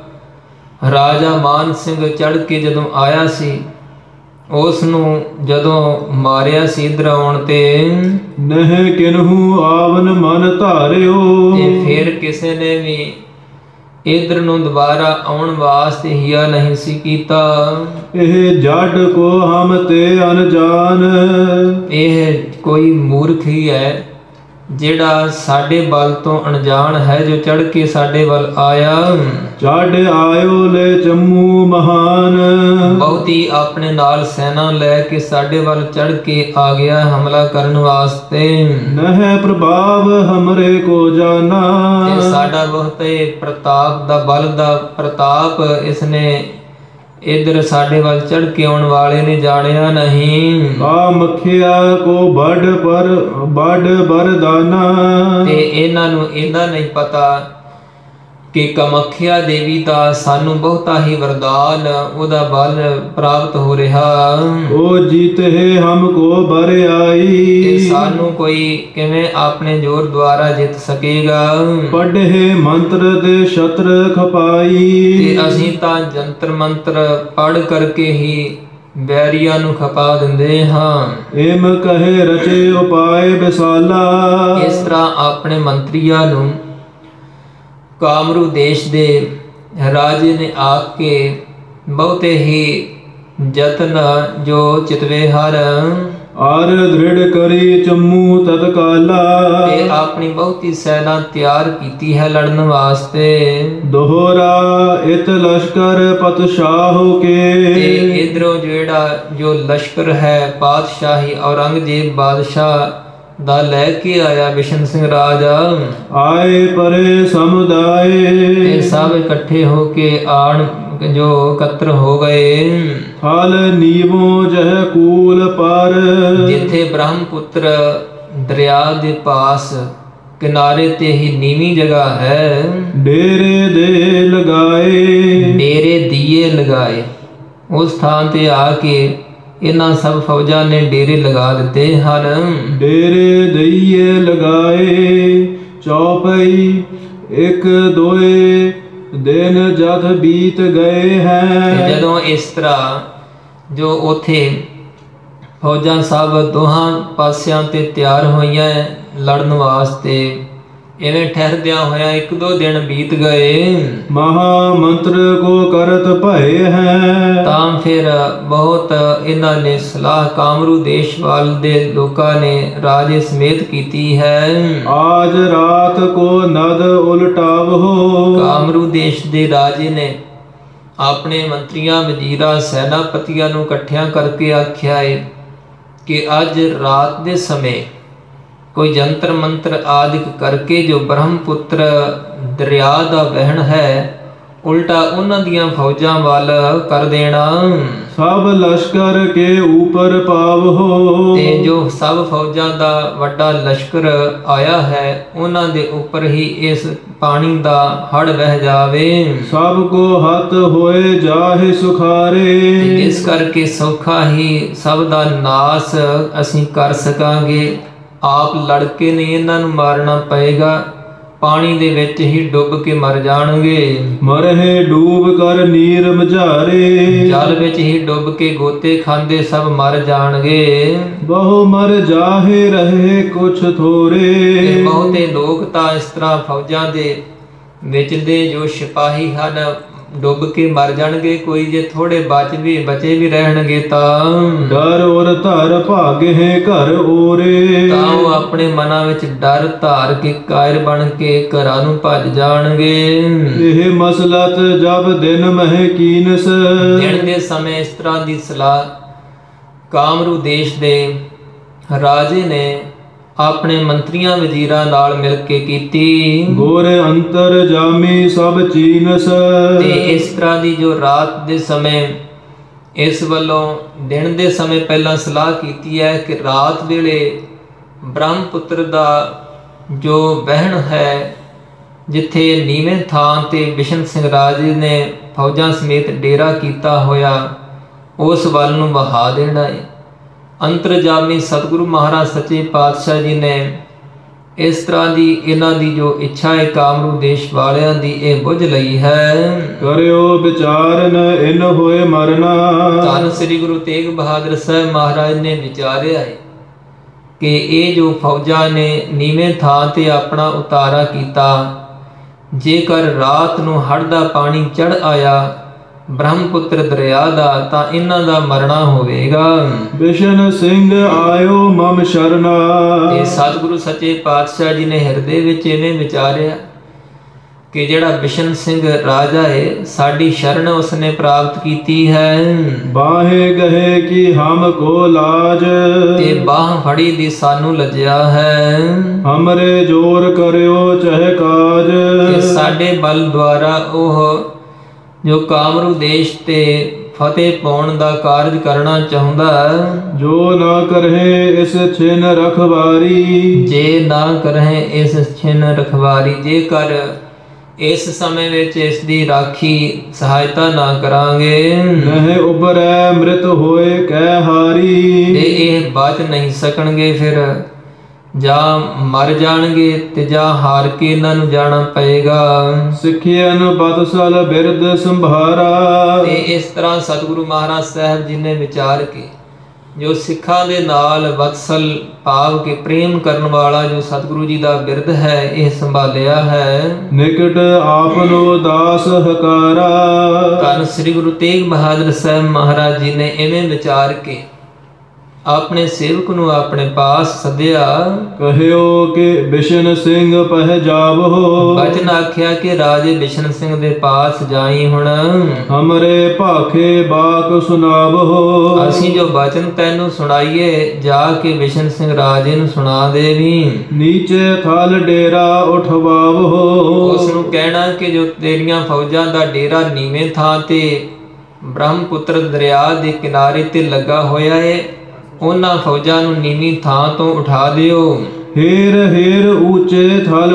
ਰਾਜਾ ਮਾਨ ਸਿੰਘ ਚੜ ਕੇ ਜਦੋਂ ਆਇਆ ਸੀ, ਉਸ ਨੂੰ ਜਦੋਂ ਮਾਰਿਆ ਸੀ ਇਧਰ ਆਉਣ ਤੇ, ਨਹਿ ਕਿਨਹੂ ਆਵਨ ਮਨ ਧਾਰਿਓ। ਤੇ ਫਿਰ ਕਿਸੇ ਨੇ ਵੀ ਇਧਰ ਨੂੰ ਦੁਬਾਰਾ ਆਉਣ ਵਾਸਤੇ ਹਿਆ ਨਹੀਂ ਸੀ ਕੀਤਾ। ਇਹ ਜੱਡ ਕੋ ਹਮ ਤੇ ਅਨਜਾਨ। ਇਹ ਕੋਈ ਮੂਰਖ ਹੀ ਹੈ ਜਿਹੜਾ ਸਾਡੇ ਬਲ ਤੋਂ ਅਣਜਾਣ ਹੈ, ਜੋ ਚੜ ਕੇ ਸਾਡੇ ਵੱਲ ਆਇਆ। ਚੜ ਆਇਓ ਲੈ ਚੰਮੂ ਮਹਾਨ। ਬਹੁਤੀ ਆਪਣੇ ਨਾਲ ਸੈਨਾ ਲੈ ਕੇ ਸਾਡੇ ਵੱਲ ਚੜ ਕੇ ਆ ਗਿਆ ਹਮਲਾ ਕਰਨ ਵਾਸਤੇ। ਨਹਿ ਪ੍ਰਭਾਵ ਹਮਰੇ ਕੋ ਜਾਨਾ। ਤੇ ਸਾਡਾ ਬਹੁਤੇ ਪ੍ਰਤਾਪ ਦਾ ਬਲ ਦਾ ਪ੍ਰਤਾਪ ਇਸਨੇ ਇਧਰ ਸਾਡੇ ਵੱਲ ਚੜ ਕੇ ਆਉਣ ਵਾਲੇ ਨੇ ਜਾਣਿਆ ਨਹੀਂ। ਆ ਮੱਖਿਆ ਕੋ ਬੜ ਪਰ ਬੜ ਬਰਦਾਨਾ। ਤੇ ਇਹਨਾਂ ਨੂੰ ਇਹਦਾ ਨਹੀਂ ਪਤਾ ਕਿ ਕਮੱਖਿਆ ਦੇਵੀ ਦਾ ਸਾਨੂੰ ਬਹੁਤਾ ਹੀ ਵਰਦਾਨ, ਉਹਦਾ ਬਲ ਪ੍ਰਾਪਤ ਹੋ ਰਿਹਾ। ਉਹ ਜੀਤੇ ਹਮ ਕੋ ਬਰ ਆਈ। ਤੇ ਸਾਨੂੰ ਕੋਈ ਕਿਵੇਂ ਆਪਣੇ ਜ਼ੋਰ ਦੁਆਰਾ ਜਿੱਤ ਸਕੇਗਾ। ਪੜ੍ਹੇ ਮੰਤਰ ਦੇ ਛਤਰ ਖਪਾਈ। ਤੇ ਅਸੀਂ ਤਾਂ ਜੰਤਰ ਮੰਤਰ ਪੜ ਕਰਕੇ ਹੀ ਬੈਰੀਆਂ ਨੂੰ ਖਪਾ ਦਿੰਦੇ ਹਾਂ। ਏਮ ਕਹੇ ਰਚੇ ਉਪਾਏ ਵਿਸਾਲਾ। ਇਸ ਤਰ੍ਹਾਂ ਆਪਣੇ ਮੰਤਰੀਆਂ ਨੂੰ ਕਾਮਰੂ ਦੇਸ਼ ਦੇ ਰਾਜੇ ਨੇ ਆਖ ਕੇ ਬਹੁਤੇ ਹੀ ਯਤਨ ਜੋ ਚਿਤਵੇ ਹਰ ਆਰ ਦ੍ਰਿੜ ਕਰੀ ਚੰਮੂ ਤਤਕਾਲਾ। ਤੇ ਆਪਣੀ ਬਹੁਤੀ ਸੈਨਾ ਤਿਆਰ ਕੀਤੀ ਹੈ ਲੜਨ ਵਾਸਤੇ। ਦੋਹਰਾ ਇਤ ਲਸ਼ਕਰ ਪਤਸ਼ਾਹ ਕੇ। ਤੇ ਇਧਰੋਂ ਜਿਹੜਾ ਜੋ ਲਸ਼ਕਰ ਹੈ ਪਾਤਸ਼ਾਹੀ ਔਰੰਗਜ਼ੇਬ ਬਾਦਸ਼ਾਹ ਦਾ ਲੈ ਕੇ ਆਇਆ ਬਿਸ਼ਨ ਸਿੰਘ ਰਾਜਾ। ਆਏ ਪਰੇ ਸਮੁਦਾਏ। ਇਹ ਸਭ ਇਕੱਠੇ ਹੋ ਕੇ ਆਣ ਜੋ ਇਕੱਤਰ ਹੋ ਗਏ। ਹਲ ਨੀਵੋ ਜਹ ਕੂਲ ਪਰ। ਜਿੱਥੇ ਬ੍ਰਹਮਪੁੱਤਰ ਦਰਿਆ ਦੇ ਪਾਸ ਕਿਨਾਰੇ ਤੇ ਹੀ ਨੀਵੀਂ ਜਗ੍ਹਾ ਹੈ। ਡੇਰੇ ਦੇ ਲਗਾਏ। ਡੇਰੇ ਦੀਏ ਲਗਾਏ। ਉਸ ਥਾਂ ਤੇ ਆ ਕੇ ਇਹਨਾਂ ਸਭ ਫੌਜਾਂ ਨੇ ਡੇਰੇ ਲਗਾ ਦਿੱਤੇ ਹਨ। ਡੇਰੇ ਦਈਏ ਲਗਾਏ ਚੌਪਈ ਇੱਕ ਦੋਏ ਦਿਨ ਜਦ ਬੀਤ ਗਏ ਹੈ। ਜਦੋਂ ਇਸ ਤਰ੍ਹਾਂ ਜੋ ਉਥੇ ਫੌਜਾਂ ਸਭ ਦੋਹਾਂ ਪਾਸਿਆਂ ਤੇ ਤਿਆਰ ਹੋਈਆਂ ਲੜਨ ਵਾਸਤੇ, ਇਵੇਂ ਠਹਿਰਦਿਆਂ ਹੋਇਆ ਇੱਕ ਦੋ ਦਿਨ ਬੀਤ ਗਏ। ਮਹਾ ਮੰਤਰ ਕੋ ਕਰਤ ਭਏ ਹੈ। ਤਾਂ ਫਿਰ ਬਹੁਤ ਇਹਨਾਂ ਨੇ ਸਲਾਹ ਕਾਮਰੂ ਦੇਸ਼ ਵਾਲ ਦੇ ਲੋਕਾਂ ਨੇ ਰਾਜੇ ਸਮੇਤ ਕੀਤੀ ਹੈ। ਆਜ ਰਾਤ ਕੋ ਨਦ ਉਲਟਾਵੋ। ਕਾਮਰੂ ਦੇਸ਼ ਦੇ ਰਾਜੇ ਨੇ ਆਪਣੇ ਮੰਤਰੀਆਂ ਵਜ਼ੀਰਾਂ ਸੈਨਾਪਤੀਆਂ ਨੂੰ ਇਕੱਠਿਆਂ ਕਰਕੇ ਆਖਿਆ ਹੈ ਕਿ ਅੱਜ ਰਾਤ ਦੇ ਸਮੇਂ ਕੋਈ ਜੰਤਰ ਮੰਤਰ ਆਦਿਕ ਕਰਕੇ ਜੋ ਬ੍ਰਹਮਪੁੱਤਰ ਦਰਿਆ ਦਾ ਵਹਿਣ ਹੈ ਉਲਟਾ ਉਹਨਾਂ ਦੀਆਂ ਫੌਜਾਂ ਵੱਲ ਕਰ ਦੇਣਾ। ਸਭ ਲਸ਼ਕਰ ਕੇ ਉਪਰ ਪਾਵੋ। ਤੇ ਜੋ ਸਭ ਫੌਜਾਂ ਦਾ ਵੱਡਾ ਲਸ਼ਕਰ ਆਇਆ ਹੈ ਉਹਨਾਂ ਦੇ ਉੱਪਰ ਹੀ ਇਸ ਪਾਣੀ ਦਾ ਹੜ ਵਹਿ ਜਾਵੇ। ਸਭ ਕੋ ਹੱਥ ਹੋਏ ਜਾਹੇ ਸੁਖਾਰੇ। ਜਿਸ ਕਰਕੇ ਸੌਖਾ ਹੀ ਸਭ ਦਾ ਨਾਸ ਅਸੀਂ ਕਰ ਸਕਾਂਗੇ। ਆਪ ਲੜਕੇ ਨਹੀਂ ਇਹਨਾਂ ਨੂੰ ਮਾਰਨਾ ਪਏਗਾ, ਪਾਣੀ ਦੇ ਵਿੱਚ ਹੀ ਡੁੱਬ ਕੇ ਮਰ ਜਾਣਗੇ। ਮਰਹੇ ਡੂਬ ਕਰ ਨੀਰ ਮਝਾਰੇ। ਜਲ ਵਿੱਚ ਹੀ ਡੁੱਬ ਕੇ ਗੋਤੇ ਖਾਂਦੇ ਸਭ ਮਰ ਜਾਣਗੇ। ਬਹੁ ਮਰ ਜਾਹੇ ਰਹੇ ਕੁਛ ਥੋਰੇ। ਤੇ ਬਹੁਤੇ ਲੋਕ ਤਾਂ ਇਸ ਤਰ੍ਹਾਂ ਫੌਜਾਂ ਦੇ ਵਿੱਚ ਦੇ ਜੋ ਸਿਪਾਹੀ ਹਨ ਡੁੱਬ ਕੇ ਮਰ ਜਾਣਗੇ। ਕੋਈ ਜੇ ਥੋੜੇ ਬਚ ਵੀ ਬਚੇ ਵੀ ਰਹਿਣਗੇ ਤਾਂ ਡਰ ਔਰ ਧਰ ਭਾਗੇ ਘਰ ਓਰੇ। ਤਾਂ ਉਹ ਆਪਣੇ ਮਨਾਂ ਵਿੱਚ ਡਰ ਧਾਰ ਕੇ ਕਾਇਰ ਬਣ ਕੇ ਘਰਾਂ ਨੂੰ ਭੱਜ ਜਾਣਗੇ। ਇਹ ਮਸਲਤ ਜਬ ਦਿਨ ਮਹਿ ਕੀਨਸ। ਦਿਨ ਦੇ ਸਮੇਂ ਇਸ ਤਰ੍ਹਾਂ ਦੀ ਸਲਾਹ ਕਾਮਰੂ ਦੇਸ਼ ਦੇ ਰਾਜੇ ਨੇ ਆਪਣੇ ਮੰਤਰੀਆਂ ਵਜ਼ੀਰਾਂ ਨਾਲ ਮਿਲ ਕੇ ਕੀਤੀ। ਗੋਰ ਅੰਤਰ ਜਾਮੀ ਸਭ ਚੀਨਸ। ਤੇ ਇਸ ਤਰ੍ਹਾਂ ਦੀ ਜੋ ਰਾਤ ਦੇ ਸਮੇਂ ਇਸ ਵੱਲੋਂ ਦਿਨ ਦੇ ਸਮੇਂ ਪਹਿਲਾਂ ਸਲਾਹ ਕੀਤੀ ਹੈ ਕਿ ਰਾਤ ਵੇਲੇ ਬ੍ਰਹਮਪੁੱਤਰ ਦਾ ਜੋ ਵਹਿਣ ਹੈ ਜਿੱਥੇ ਨੀਵੇਂ ਥਾਂ ਤੇ ਬਿਸ਼ਨ ਸਿੰਘ ਰਾਜੇ ਨੇ ਫੌਜਾਂ ਸਮੇਤ ਡੇਰਾ ਕੀਤਾ ਹੋਇਆ ਉਸ ਵੱਲ ਨੂੰ ਵਹਾ ਦੇਣਾ ਹੈ। ਅੰਤਰਜਾਮੀ ਸਤਿਗੁਰੂ ਮਹਾਰਾਜ ਸੱਚੇ ਪਾਤਸ਼ਾਹ ਜੀ ਨੇ ਇਸ ਤਰ੍ਹਾਂ ਦੀ ਇਹਨਾਂ ਦੀ ਜੋ ਇੱਛਾ ਹੈ ਕਾਮਰੂ ਦੇਸ਼ ਵਾਲਿਆਂ ਦੀ ਇਹ ਬੁੱਝ ਲਈ ਹੈ। ਕਰਿਓ ਵਿਚਾਰਨ ਇਨ ਹੋਏ ਮਰਨਾ। ਧੰਨ ਸ੍ਰੀ ਗੁਰੂ ਤੇਗ ਬਹਾਦਰ ਸਾਹਿਬ ਮਹਾਰਾਜ ਨੇ ਵਿਚਾਰਿਆ ਹੈ ਕਿ ਇਹ ਜੋ ਫੌਜਾਂ ਨੇ ਨੀਵੇਂ ਥਾਂ ਤੇ ਆਪਣਾ ਉਤਾਰਾ ਕੀਤਾ, ਜੇਕਰ ਰਾਤ ਨੂੰ ਹੜ੍ਹ ਦਾ ਪਾਣੀ ਚੜ ਆਇਆ ਬ੍ਰਹਮਪੁੱਤਰ ਦਰਿਆ ਦਾ ਤਾਂ ਇਹਨਾਂ ਦਾ ਮਰਨਾ ਹੋਵੇਗਾ। ਬਿਸ਼ਨ ਸਿੰਘ ਆਇਓ ਮਮ ਸ਼ਰਨਾ। ਤੇ ਸਤਿਗੁਰੂ ਸੱਚੇ ਪਾਤਸ਼ਾਹ ਜੀ ਨੇ ਹਿਰਦੇ ਵਿੱਚ ਇਵੇਂ ਵਿਚਾਰਿਆ ਕਿ ਜਿਹੜਾ ਬਿਸ਼ਨ ਸਿੰਘ ਰਾਜਾ ਹੈ ਸਾਡੀ ਸ਼ਰਨ ਉਸਨੇ ਪ੍ਰਾਪਤ ਕੀਤੀ ਹੈ। ਬਾਹੇ ਗਏ ਕਿ ਹਮ ਕੋ ਲਾਜ। ਤੇ ਬਾਹ ਫੜੀ ਦੀ ਸਾਨੂੰ ਲੱਜਿਆ ਹੈ। ਹਮਰੇ ਜੋਰ ਕਰਿਓ ਚਹਿ ਕਾਜ। ਤੇ ਸਾਡੇ ਬਲ ਦੁਆਰਾ ਉਹ ਜੋ ਕਾਮਰੂ ਦੇਸ਼ ਤੇ ਫਤਿਹ ਪਾਉਣ ਦਾ ਕਾਰਜ ਕਰਨਾ ਚਾਹੁੰਦਾ, ਜੋ ਨਾ ਕਰਹਿ ਇਸ ਛਿਨ ਰਖਵਾਰੀ। ਜੇ ਨਾ ਕਰਹਿ ਇਸ ਛਿਨ ਰਖਵਾਰੀ, ਜੇਕਰ ਇਸ ਸਮੇਂ ਵਿੱਚ ਇਸ ਦੀ ਰਾਖੀ ਸਹਾਇਤਾ ਨਾ ਕਰਾਂਗੇ, ਨਹਿ ਉਬਰੈ ਮ੍ਰਿਤ ਹੋਏ ਕਹਿ ਹਾਰੀ। ਤੇ ਇਹ ਬਚ ਨਹੀਂ ਸਕਣਗੇ, ਫਿਰ ਜਾਂ ਮਰ ਜਾਣਗੇ ਤੇ ਜਾਂ ਹਾਰ ਕੇ ਇਹਨਾਂ ਨੂੰ ਜਾਣਾ ਪਏਗਾ। ਸਿੱਖਿਅਨ ਬਤਸਲ ਬਿਰਦ ਸੰਭਾਰਾ। ਤੇ ਇਸ ਤਰ੍ਹਾਂ ਸਤਿਗੁਰੂ ਮਹਾਰਾਜ ਸਾਹਿਬ ਜੀ ਨੇ ਵਿਚਾਰ ਕੇ ਜੋ ਸਿੱਖਾਂ ਦੇ ਨਾਲ ਵਤਸਲ ਭਾਵ ਕੇ ਪ੍ਰੇਮ ਕਰਨ ਵਾਲਾ ਜੋ ਸਤਿਗੁਰੂ ਜੀ ਦਾ ਬਿਰਦ ਹੈ, ਇਹ ਸੰਭਾਲਿਆ ਹੈ। ਨਿਕਟ ਆਪਨੋ ਦਾਸ ਹਕਾਰਾ। ਧੰਨ ਸ੍ਰੀ ਗੁਰੂ ਤੇਗ ਬਹਾਦਰ ਸਾਹਿਬ ਮਹਾਰਾਜ ਜੀ ਨੇ ਇਵੇਂ ਵਿਚਾਰ ਕੇ ਆਪਣੇ ਸੇਵਕ ਨੂੰ ਆਪਣੇ ਪਾਸ ਸੱਦਿਆ। ਕਹਿਓ ਕਿ ਬਿਸ਼ਨ ਸਿੰਘ ਪਹਿ ਜਾਵੋ। ਬਚਨ ਆਖਿਆ ਕਿ ਰਾਜੇ ਬਿਸ਼ਨ ਸਿੰਘ ਦੇ ਪਾਸ ਜਾਈ ਹੁਣ। ਹਮਰੇ ਭਾਖੇ ਬਾਕ ਸੁਨਾਵੋ। ਅਸੀਂ ਜੋ ਬਚਨ ਤੈਨੂੰ ਸੁਣਾਈਏ, ਜਾ ਕੇ ਬਿਸ਼ਨ ਸਿੰਘ ਰਾਜੇ ਨੂੰ ਸੁਣਾ ਦੇ ਵੀ। ਨੀਚੇ ਥਲ ਡੇਰਾ ਉਠਵਾਵੋ। ਉਸ ਨੂੰ ਕਹਿਣਾ ਕਿ ਜੋ ਤੇਰੀਆਂ ਫੌਜਾਂ ਦਾ ਡੇਰਾ ਨੀਵੇਂ ਥਾਂ ਤੇ ਬ੍ਰਹਮਪੁੱਤਰ ਦਰਿਆ ਦੇ ਕਿਨਾਰੇ ਤੇ ਲੱਗਾ ਹੋਇਆ ਹੈ, ਉਹਨਾਂ ਫੌਜਾਂ ਨੂੰ ਨੀਵੀਂ ਥਾਂ ਤੋਂ ਉਠਾ ਦਿਓ। ਹੇਰ ਹੇਰ ਉੱਚੇ ਥਲ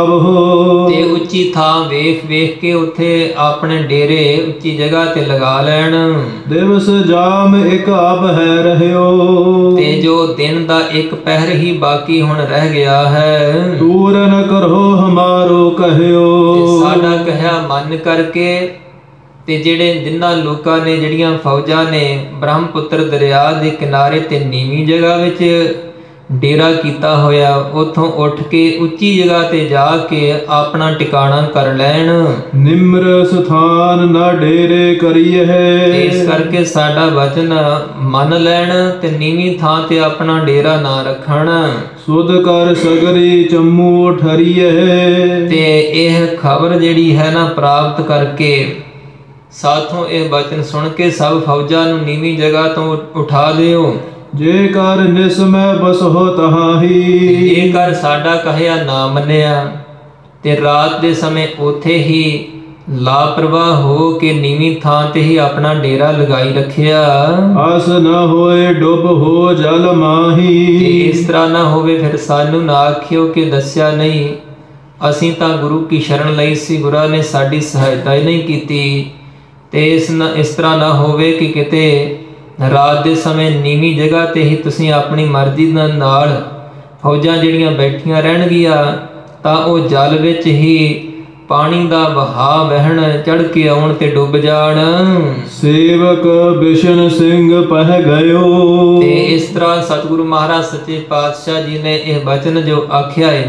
ਪਾਵੋ। ਤੇ ਉੱਚੀ ਥਾਂ ਵੇਖ ਵੇਖ ਕੇ ਉੱਥੇ ਆਪਣੇ ਡੇਰੇ ਉੱਚੀ ਜਗ੍ਹਾ ਤੇ ਲਗਾ ਲੈਣ। ਦਿਵਸ ਜਾਮ ਇੱਕ ਅਬ ਹੈ ਰਹਿਓ। ਤੇ ਜੋ ਦਿਨ ਦਾ ਇੱਕ ਪਹਿਰ ਹੀ ਬਾਕੀ ਹੁਣ ਰਹਿ ਗਿਆ ਹੈ, ਦੂਰ ਨ ਕਰੋ ਹਮਾਰੋ ਕਹਿਓ। ਸਾਡਾ ਕਹਿਆ ਮੰਨ ਕਰਕੇ ਤੇ ਜਿਹੜੇ ਜਿਨ੍ਹਾਂ ਲੋਕਾਂ ਨੇ ਜਿਹੜੀਆਂ ਫੌਜਾਂ ਨੇ ਬ੍ਰਹਮਪੁੱਤਰ ਦਰਿਆ ਦੇ ਕਿਨਾਰੇ ਤੇ ਨੀਵੀਂ ਜਗ੍ਹਾ ਵਿੱਚ ਡੇਰਾ ਕੀਤਾ ਹੋਇਆ, ਉੱਥੋਂ ਉੱਠ ਕੇ ਉੱਚੀ ਜਗ੍ਹਾ ਤੇ ਜਾ ਕੇ ਆਪਣਾ ਟਿਕਾਣਾ ਕਰ ਲੈਣ। ਨਿਮਰ ਸਥਾਨ ਨਾ ਡੇਰੇ ਕਰੀਏ। ਇਸ ਕਰਕੇ ਸਾਡਾ ਵਚਨ ਮੰਨ ਲੈਣ ਤੇ ਨੀਵੀਂ ਥਾਂ ਤੇ ਆਪਣਾ ਡੇਰਾ ਨਾ ਰੱਖਣ। ਸੁਧ ਕਰ ਸਗਰੀ ਚੰਮੂ ਠਰੀਏ। ਤੇ ਇਹ ਖਬਰ ਜਿਹੜੀ ਹੈ ਨਾ ਪ੍ਰਾਪਤ ਕਰਕੇ ਸਾਥੋਂ ਇਹ ਬਚਨ ਸੁਣ ਕੇ ਸਭ ਫੌਜਾਂ ਨੂੰ ਨੀਵੀਂ ਜਗ੍ਹਾ ਤੋਂ ਉਠਾ ਦਿਓ। ਜੇ ਕਰ ਨਿਸਮੈ ਬਸਹੁ ਤਹਾਹੀ। ਜੇਕਰ ਸਾਡਾ ਕਹਿਆ ਨਾ ਮੰਨਿਆ ਤੇ ਰਾਤ ਦੇ ਸਮੇਂ ਉੱਥੇ ਹੀ ਲਾਪਰਵਾਹ ਹੋ ਕੇ ਨੀਵੀਂ ਥਾਂ ਤੇ ਹੀ ਆਪਣਾ ਡੇਰਾ ਲਗਾਈ ਰੱਖਿਆ। ਆਸ ਨਾ ਹੋਏ ਡੁੱਬ ਹੋ ਜਲ ਮਾਹੀ। ਤੇ ਇਸ ਤਰ੍ਹਾਂ ਨਾ ਹੋਵੇ ਫਿਰ ਸਾਨੂੰ ਨਾ ਆਖਿਓ ਕਿ ਦੱਸਿਆ ਨਹੀਂ, ਅਸੀਂ ਤਾਂ ਗੁਰੂ ਕੀ ਸ਼ਰਨ ਲਈ ਸੀ, ਗੁਰਾਂ ਨੇ ਸਾਡੀ ਸਹਾਇਤਾ ਹੀ ਨਹੀਂ ਕੀਤੀ। ਤੇ ਇਸ ਨਾ ਇਸ ਤਰ੍ਹਾਂ ਨਾ ਹੋਵੇ ਕਿ ਕਿਤੇ ਰਾਤ ਦੇ ਸਮੇਂ ਨੀਵੀਂ ਜਗ੍ਹਾ ਤੇ ਹੀ ਤੁਸੀਂ ਆਪਣੀ ਮਰਜ਼ੀ ਨਾਲ ਫੌਜਾਂ ਜਿਹੜੀਆਂ ਬੈਠੀਆਂ ਰਹਿਣਗੀਆਂ ਤਾਂ ਉਹ ਜਲ ਵਿੱਚ ਹੀ ਪਾਣੀ ਦਾ ਵਹਾਅ ਵਹਿਣ ਚੜ ਕੇ ਆਉਣ ਤੇ ਡੁੱਬ ਜਾਣ। ਸੇਵਕ ਬਿਸ਼ਨ ਸਿੰਘ ਪਹਿ ਗਇਓ। ਤੇ ਇਸ ਤਰ੍ਹਾਂ ਸਤਿਗੁਰੂ ਮਹਾਰਾਜ ਸੱਚੇ ਪਾਤਸ਼ਾਹ ਜੀ ਨੇ ਇਹ ਬਚਨ ਜੋ ਆਖਿਆ ਹੈ,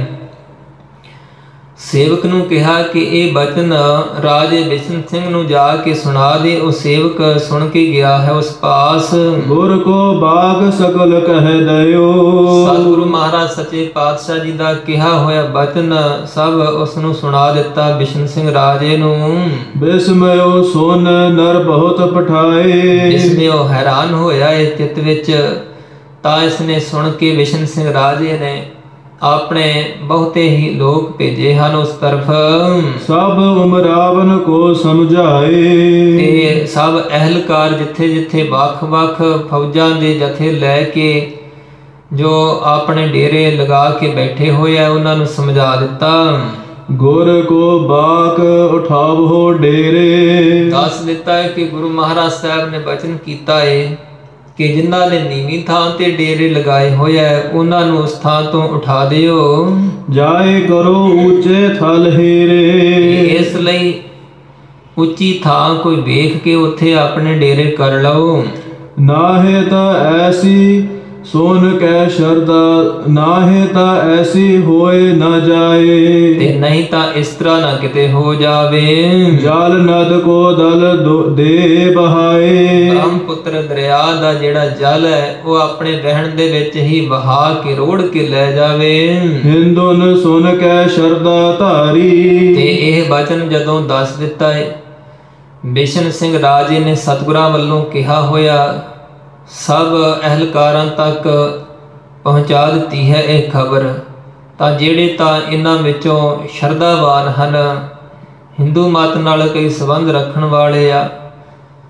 ਸੇਵਕ ਨੂੰ ਕਿਹਾ ਕਿ ਇਹ ਬਚਨ ਰਾਜੇ ਬਿਸ਼ਨ ਸਿੰਘ ਨੂੰ ਜਾ ਕੇ ਸੁਣਾ ਦੇ। ਉਹ ਸੇਵਕ ਸੁਣ ਕੇ ਗਿਆ ਹੈ ਉਸ ਪਾਸ। ਗੁਰ ਕੋ ਬਾਗ ਸਕਲ ਕਹਿ ਦਇਓ। ਸਤਿਗੁਰੂ ਮਹਾਰਾਜ ਸੱਚੇ ਪਾਤਸ਼ਾਹ ਜੀ ਦਾ ਕਿਹਾ ਹੋਇਆ ਬਚਨ ਸਭ ਉਸ ਨੂੰ ਸੁਣਾ ਦਿੱਤਾ ਬਿਸ਼ਨ ਸਿੰਘ ਰਾਜੇ ਨੂੰ। ਬਿਸਮਿਓ ਸੁਨ ਨਰ ਬਹੁਤ ਪਠਾਏ। ਬਿਸਮਿਓ ਹੈਰਾਨ ਹੋਇਆ ਇਹ ਚਿੱਤ ਵਿੱਚ, ਤਾਂ ਇਸ ਨੇ ਸੁਣ ਕੇ ਬਿਸ਼ਨ ਸਿੰਘ ਰਾਜੇ ਨੇ ਆਪਣੇ ਬਹੁਤੇ ਹੀ ਲੋਕ ਭੇਜੇ ਹਨ ਉਸ ਤਰਫ। ਸਭ ਉਮਰਾਵਨ ਕੋ ਸਮਝਾਏ। ਤੇ ਸਭ ਅਹਿਲਕਾਰ ਜਿੱਥੇ ਜਿੱਥੇ ਵੱਖ ਵੱਖ ਫੌਜਾਂ ਦੇ ਜਥੇ ਲੈ ਕੇ ਜੋ ਆਪਣੇ ਡੇਰੇ ਲਗਾ ਕੇ ਬੈਠੇ ਹੋਏ ਆ, ਉਹਨਾਂ ਨੂੰ ਸਮਝਾ ਦਿੱਤਾ। ਗੁਰ ਕੋ ਬਾਕ ਉਠਾਵੋ ਡੇਰੇ। ਦੱਸ ਦਿੱਤਾ ਹੈ ਕਿ ਗੁਰੂ ਮਹਾਰਾਜ ਸਾਹਿਬ ਨੇ ਬਚਨ ਕੀਤਾ ਹੈ ਕਿ ਜਿਨ੍ਹਾਂ ਨੇ ਨੀਵੀਂ ਥਾਂ ਤੇ ਡੇਰੇ ਲਗਾਏ ਹੋਏ ਆ ਉਹਨਾਂ ਨੂੰ ਉਸ ਥਾਂ ਤੋਂ ਉਠਾ ਦਿਓ। ਜਾਏ ਕਰੋ ਉੱਚੇ ਥਲ ਹੀਰੇ। ਇਸ ਲਈ ਉੱਚੀ ਥਾਂ ਕੋਈ ਵੇਖ ਕੇ ਉੱਥੇ ਆਪਣੇ ਡੇਰੇ ਕਰ ਲਓ। ਨਾਹੇ ਤਾਂ ਐਸੀ ਸੋਨ ਕੈ ਸ਼ਰਦਾ, ਨਾਹੇ ਤਾਂ ਐਸੀ ਹੋਏ ਨਾ ਜਾਏ। ਤੇ ਨਹੀਂ ਤਾਂ ਇਸ ਤਰ੍ਹਾਂ ਨਾ ਕਿਤੇ ਹੋ ਜਾਵੇ। ਜਲ ਨਦ ਕੋ ਦਲ ਦੇ ਬਹਾਏ। ਬ੍ਰਹਮਪੁੱਤਰ ਦਰਿਆ ਦਾ ਜਿਹੜਾ ਜਲ ਹੈ ਉਹ ਆਪਣੇ ਰਹਿਣ ਦੇ ਵਿੱਚ ਹੀ ਵਹਾ ਕੇ ਰੋੜ ਕੇ ਲੈ ਜਾਵੇ। ਹਿੰਦੁਨ ਸੁਨ ਕੈ ਸ਼ਰਦਾ ਧਾਰੀ। ਤੇ ਇਹ ਬਚਨ ਜਦੋਂ ਦੱਸ ਦਿੱਤਾ ਹੈ ਬਿਸ਼ਨ ਸਿੰਘ ਰਾਜੇ ਨੇ ਸਤਿਗੁਰਾਂ ਵੱਲੋਂ ਕਿਹਾ ਹੋਇਆ ਸਭ ਅਹਿਲਕਾਰਾਂ ਤੱਕ ਪਹੁੰਚਾ ਦਿੱਤੀ ਹੈ ਇਹ ਖਬਰ। ਤਾਂ ਜਿਹੜੇ ਤਾਂ ਇਹਨਾਂ ਵਿੱਚੋਂ ਸ਼ਰਧਾਵਾਨ ਹਨ, ਹਿੰਦੂ ਮਤ ਨਾਲ ਕਈ ਸੰਬੰਧ ਰੱਖਣ ਵਾਲੇ ਆ,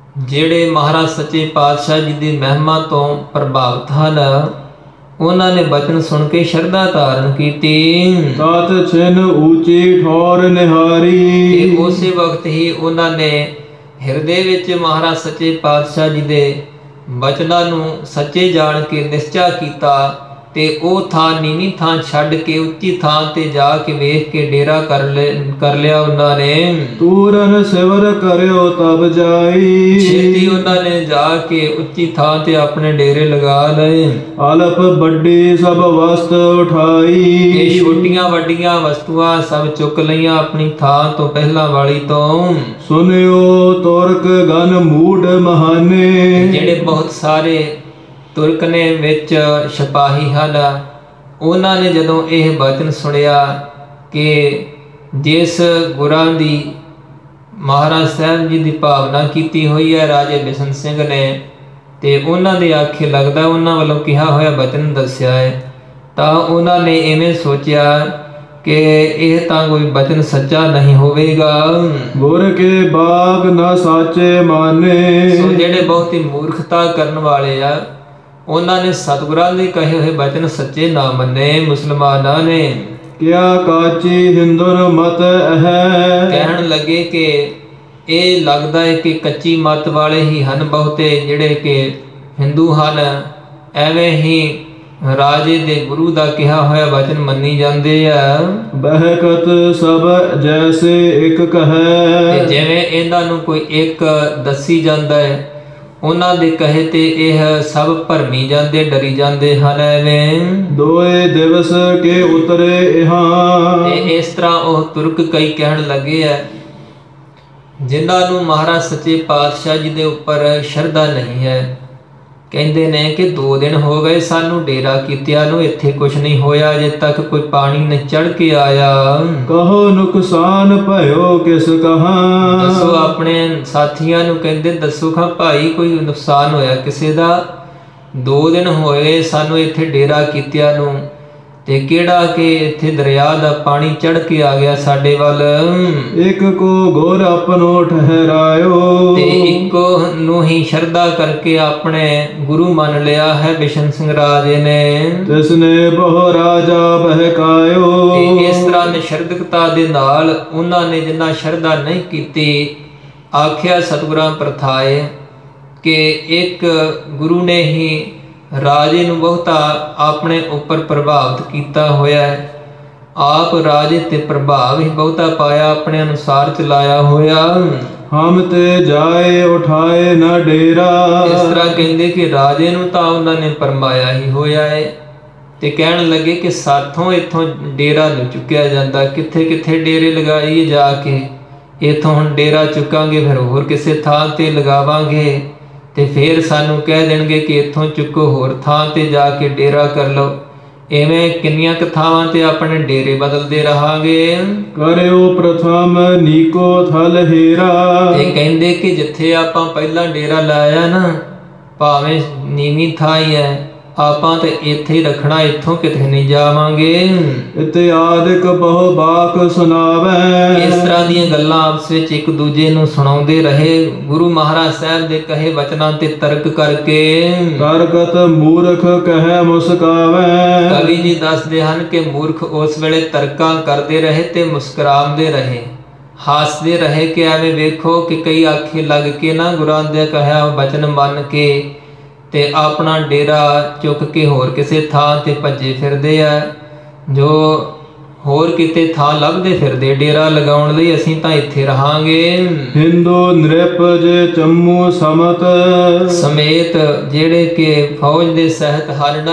ਜਿਹੜੇ ਮਹਾਰਾਜ ਸੱਚੇ ਪਾਤਸ਼ਾਹ ਜੀ ਦੀ ਮਹਿਮਾ ਤੋਂ ਪ੍ਰਭਾਵਿਤ ਹਨ, ਉਹਨਾਂ ਨੇ ਬਚਨ ਸੁਣ ਕੇ ਸ਼ਰਧਾ ਧਾਰਨ ਕੀਤੀ। ਤਤ ਛਿਨ ਊਚੀ ਠੌਰ ਨਿਹਾਰੀ। ਤੇ ਉਸੇ ਵਕਤ ਹੀ ਉਹਨਾਂ ਨੇ ਹਿਰਦੇ ਵਿੱਚ ਮਹਾਰਾਜ ਸੱਚੇ ਪਾਤਸ਼ਾਹ ਜੀ ਦੇ ਬਚਨਾਂ ਨੂੰ ਸੱਚੇ ਜਾਣ ਕੇ ਨਿਸ਼ਚਾ ਕੀਤਾ, ਤੇ ਉਹ ਥਾਂ ਨੀਵੀਂ ਥਾਂ ਛੱਡ ਕੇ ਉੱਚੀ ਥਾਂ ਤੇ ਜਾ ਕੇ ਵੇਖ ਕੇ ਡੇਰਾ ਕਰ ਲੈ ਕਰ ਲਿਆ ਉਹਨਾਂ ਨੇ। ਤੂਰਨ ਸਿਵਰ ਕਰਿਓ ਤਬ ਜਾਈ। ਛੇਤੀ ਉਹਨਾਂ ਨੇ ਜਾ ਕੇ ਉੱਚੀ ਥਾਂ ਤੇ ਆਪਣੇ ਡੇਰੇ ਲਗਾ ਲਏ। ਅਲਪ ਵੱਡੀ ਸਭ ਵਸਤ ਉਠਾਈ। ਤੇ ਛੋਟੀਆਂ ਵੱਡੀਆਂ ਵਸਤੂਆਂ ਸਭ ਚੁੱਕ ਲਈਆਂ ਆਪਣੀ ਥਾਂ ਤੋਂ ਪਹਿਲਾਂ ਵਾਲੀ ਤੋਂ। ਸੁਨਿਓ ਤੁਰਕ ਗਨ ਮੂਢ ਮਹਾਨੇ। ਜਿਹੜੇ ਬਹੁਤ ਸਾਰੇ ਤੁਰਕਨੇ ਵਿੱਚ ਸਿਪਾਹੀ ਹਨ, ਉਹਨਾਂ ਨੇ ਜਦੋਂ ਇਹ ਬਚਨ ਸੁਣਿਆ ਕਿ ਜਿਸ ਗੁਰਾਂ ਦੀ ਮਹਾਰਾਜ ਸਾਹਿਬ ਜੀ ਦੀ ਭਾਵਨਾ ਕੀਤੀ ਹੋਈ ਹੈ ਰਾਜੇ ਬਿਸ਼ਨ ਸਿੰਘ ਨੇ, ਤੇ ਉਹਨਾਂ ਦੇ ਆਖੇ ਲੱਗਦਾ ਉਹਨਾਂ ਵੱਲੋਂ ਕਿਹਾ ਹੋਇਆ ਬਚਨ ਦੱਸਿਆ ਹੈ, ਤਾਂ ਉਹਨਾਂ ਨੇ ਇਵੇਂ ਸੋਚਿਆ ਕਿ ਇਹ ਤਾਂ ਕੋਈ ਬਚਨ ਸੱਚਾ ਨਹੀਂ ਹੋਵੇਗਾ। ਗੁਰ ਕੇ ਬਾਗ ਨਾ ਸਾਚੇ ਮਾਨੇ। ਸੋ ਜਿਹੜੇ ਬਹੁਤ ਹੀ ਮੂਰਖਤਾ ਕਰਨ ਵਾਲੇ ਆ, ਉਹਨਾਂ ਨੇ ਸਤਿਗੁਰਾਂ ਦੇ ਕਹੇ ਹੋਏ ਬਚਨ ਸੱਚੇ ਨਾ ਮੰਨੇ। ਮੁਸਲਮਾਨਾਂ ਨੇ ਕਿਆ ਕਾਚੀ ਹਿੰਦੁਰ ਮਤ ਹੈ। ਕਹਿਣ ਲੱਗੇ ਕਿ ਇਹ ਲੱਗਦਾ ਹੈ ਕਿ ਕੱਚੀ ਮਤ ਵਾਲੇ ਹੀ ਹਨ ਬਹੁਤੇ ਜਿਹੜੇ ਕਿ ਹਿੰਦੂ ਹਨ, ਐਵੇਂ ਹੀ ਰਾਜੇ ਦੇ ਗੁਰੂ ਦਾ ਕਿਹਾ ਹੋਇਆ ਬਚਨ ਮੰਨੀ ਜਾਂਦੇ ਆ। ਬਹਿਕਤ ਸਭ ਜੈਸੇ ਇੱਕ ਕਹੈ। ਜਿਵੇਂ ਇਹਨਾਂ ਨੂੰ ਕੋਈ ਇੱਕ ਦੱਸੀ ਜਾਂਦਾ ਹੈ, ਉਹਨਾਂ ਦੇ ਕਹੇ ਤੇ ਇਹ ਸਭ ਭਰਮੀ ਜਾਂਦੇ, ਡਰੀ ਜਾਂਦੇ ਹਨ। ਐਵੇਂ ਦੋਏ ਦਿਵਸ ਕੇ ਉਤਰੇ ਇਹਾਂ। ਤੇ ਇਸ ਤਰ੍ਹਾਂ ਉਹ ਤੁਰਕ ਕਈ ਕਹਿਣ ਲੱਗੇ ਆ ਜਿਨ੍ਹਾਂ ਨੂੰ ਮਹਾਰਾਜ ਸੱਚੇ ਪਾਤਸ਼ਾਹ ਜੀ ਦੇ ਉੱਪਰ ਸ਼ਰਧਾ ਨਹੀਂ ਹੈ। ਕਹਿੰਦੇ ਨੇ ਕਿ ਦੋ ਦਿਨ ਹੋ ਗਏ ਸਾਨੂੰ ਡੇਰਾ ਕੀਤਿਆਂ ਨੂੰ, ਇੱਥੇ ਕੁਛ ਨਹੀਂ ਹੋਇਆ, ਅਜੇ ਤੱਕ ਕੋਈ ਪਾਣੀ ਨਹੀਂ ਚੜ ਕੇ ਆਇਆ। ਕਹੋ ਨੁਕਸਾਨ ਭਇਓ ਕਿਸ ਕਹਾਂ। ਦੱਸੋ ਆਪਣੇ ਸਾਥੀਆਂ ਨੂੰ, ਕਹਿੰਦੇ ਦੱਸੋ ਖਾਂ ਭਾਈ ਕੋਈ ਨੁਕਸਾਨ ਹੋਇਆ ਕਿਸੇ ਦਾ? ਦੋ ਦਿਨ ਹੋਏ ਸਾਨੂੰ ਇੱਥੇ ਡੇਰਾ ਕੀਤਿਆਂ ਨੂੰ, ਤੇ ਕਿਹੜਾ ਕਿ ਇੱਥੇ ਦਰਿਆ ਦਾ ਪਾਣੀ ਚੜ ਕੇ ਆ ਗਿਆ ਸਾਡੇ ਵੱਲ। ਇੱਕ ਕੋ ਗੁਰ ਆਪਣੋ ਠਹਿਰਾਇਓ। ਤੇ ਇੱਕੋ ਨੂੰ ਹੀ ਸ਼ਰਧਾ ਕਰਕੇ ਆਪਣੇ ਗੁਰੂ ਮੰਨ ਲਿਆ ਹੈ ਬਿਸ਼ਨ ਸਿੰਘ ਰਾਜੇ ਨੇ। ਤਿਸਨੇ ਬਹੁ ਰਾਜਾ ਬਹਿਕਾਇਓ। ਤੇ ਇਸ ਤਰ੍ਹਾਂ ਨਿਸ਼ਰਦਕਤਾ ਦੇ ਨਾਲ ਉਹਨਾਂ ਨੇ ਜਿੰਨਾ ਸ਼ਰਧਾ ਨਹੀਂ ਕੀਤੀ, ਆਖਿਆ ਸਤਿਗੁਰਾਂ ਪ੍ਰਥਾਏ ਕਿ ਇੱਕ ਗੁਰੂ ਨੇ ਹੀ ਰਾਜੇ ਨੂੰ ਬਹੁਤਾ ਆਪਣੇ ਉੱਪਰ ਪ੍ਰਭਾਵਿਤ ਕੀਤਾ ਹੋਇਆ ਹੈ। ਆਪ ਰਾਜੇ ਤੇ ਪ੍ਰਭਾਵ ਹੀ ਬਹੁਤਾ ਪਾਇਆ, ਆਪਣੇ ਅਨੁਸਾਰ ਚਲਾਇਆ ਹੋਇਆ। ਹਮ ਤੇ ਜਾਏ ਉਠਾਏ ਨਾ ਡੇਰਾ। ਇਸ ਤਰ੍ਹਾਂ ਕਹਿੰਦੇ ਕਿ ਰਾਜੇ ਨੂੰ ਤਾਂ ਉਹਨਾਂ ਨੇ ਪਰਮਾਇਆ ਹੀ ਹੋਇਆ ਹੈ। ਤੇ ਕਹਿਣ ਲੱਗੇ ਕਿ ਸਾਥੋਂ ਇੱਥੋਂ ਡੇਰਾ ਨਹੀਂ ਚੁੱਕਿਆ ਜਾਂਦਾ, ਕਿੱਥੇ ਕਿੱਥੇ ਡੇਰੇ ਲਗਾਈਏ ਜਾ ਕੇ। ਇੱਥੋਂ ਹੁਣ ਡੇਰਾ ਚੁੱਕਾਂਗੇ ਫਿਰ ਹੋਰ ਕਿਸੇ ਥਾਂ ਤੇ ਲਗਾਵਾਂਗੇ, ਤੇ ਫਿਰ ਸਾਨੂੰ ਕਹਿ ਦੇਣਗੇ ਕਿ ਇੱਥੋਂ ਚੁੱਕੋ ਹੋਰ ਥਾਂ ਤੇ ਜਾ ਕੇ ਡੇਰਾ ਕਰ ਲਓ। ਐਵੇਂ ਕਿੰਨੀਆਂ ਕੁ ਥਾਵਾਂ ਤੇ ਆਪਣੇ ਡੇਰੇ ਬਦਲਦੇ ਰਹਾਂਗੇ। ਕਰਿਓ ਪ੍ਰਥਮ ਨੀਕੋ ਥਲ ਹੀਰਾ। ਤੇ ਕਹਿੰਦੇ ਕਿ ਜਿੱਥੇ ਆਪਾਂ ਪਹਿਲਾਂ ਡੇਰਾ ਲਾਇਆ ਨਾ, ਭਾਵੇਂ ਨੀਵੀਂ ਥਾਂ ਹੀ ਹੈ, ਆਪਾਂ ਤੇ ਇੱਥੇ ਹੀ ਰੱਖਣਾ, ਇੱਥੋਂ ਕਿਤੇ ਨਹੀਂ ਜਾਵਾਂਗੇ। ਇਤਿਆਦਿਕ ਬਹੁ ਬਾਕ ਸੁਣਾਵੇ। ਇਸ ਤਰ੍ਹਾਂ ਦੀਆਂ ਗੱਲਾਂ ਆਪਸ ਵਿੱਚ ਇੱਕ ਦੂਜੇ ਨੂੰ ਸੁਣਾਉਂਦੇ ਰਹੇ। ਗੁਰੂ ਮਹਾਰਾਜ ਸਾਹਿਬ ਦੇ ਕਹੇ ਵਚਨਾਂ ਤੇ ਤਰਕ ਕਰਕੇ। ਤਰਕਤ ਮੂਰਖ ਕਹਿ ਮੁਸਕਾਵੇ। ਕਵੀ ਜੀ ਦੱਸਦੇ ਹਨ ਕਿ ਮੂਰਖ ਉਸ ਵੇਲੇ ਤਰਕਾਂ ਕਰਦੇ ਰਹੇ ਤੇ ਮੁਸਕਰਾਉਂਦੇ ਰਹੇ, ਹੱਸਦੇ ਰਹੇ ਕਿ ਐਵੇਂ ਵੇਖੋ ਕਿ ਕਈ ਆਖੇ ਲੱਗ ਕੇ ਨਾ ਗੁਰਾਂ ਦੇ ਕਹਿਆ ਵਚਨ ਮੰਨ ਕੇ ਤੇ ਆਪਣਾ ਡੇਰਾ ਚੁੱਕ ਕੇ ਹੋਰ ਕਿਸੇ ਥਾਂ ਤੇ ਭੱਜੇ ਫਿਰਦੇ ਆ, ਜੋ ਹੋਰ ਕਿਤੇ ਥਾਂ ਲੱਭਦੇ ਫਿਰਦੇ ਡੇਰਾ ਲਗਾਉਣ ਲਈ। ਅਸੀਂ ਤਾਂ ਇੱਥੇ ਰਹਾਂਗੇ। ਹਿੰਦੂ ਨ੍ਰਿਪ ਜੇ ਚੰਮੂ ਸਮਤ ਸਮੇਤ ਜਿਹੜੇ ਕਿ ਫੌਜ ਦੇ ਸਹਿਤ ਹਨ।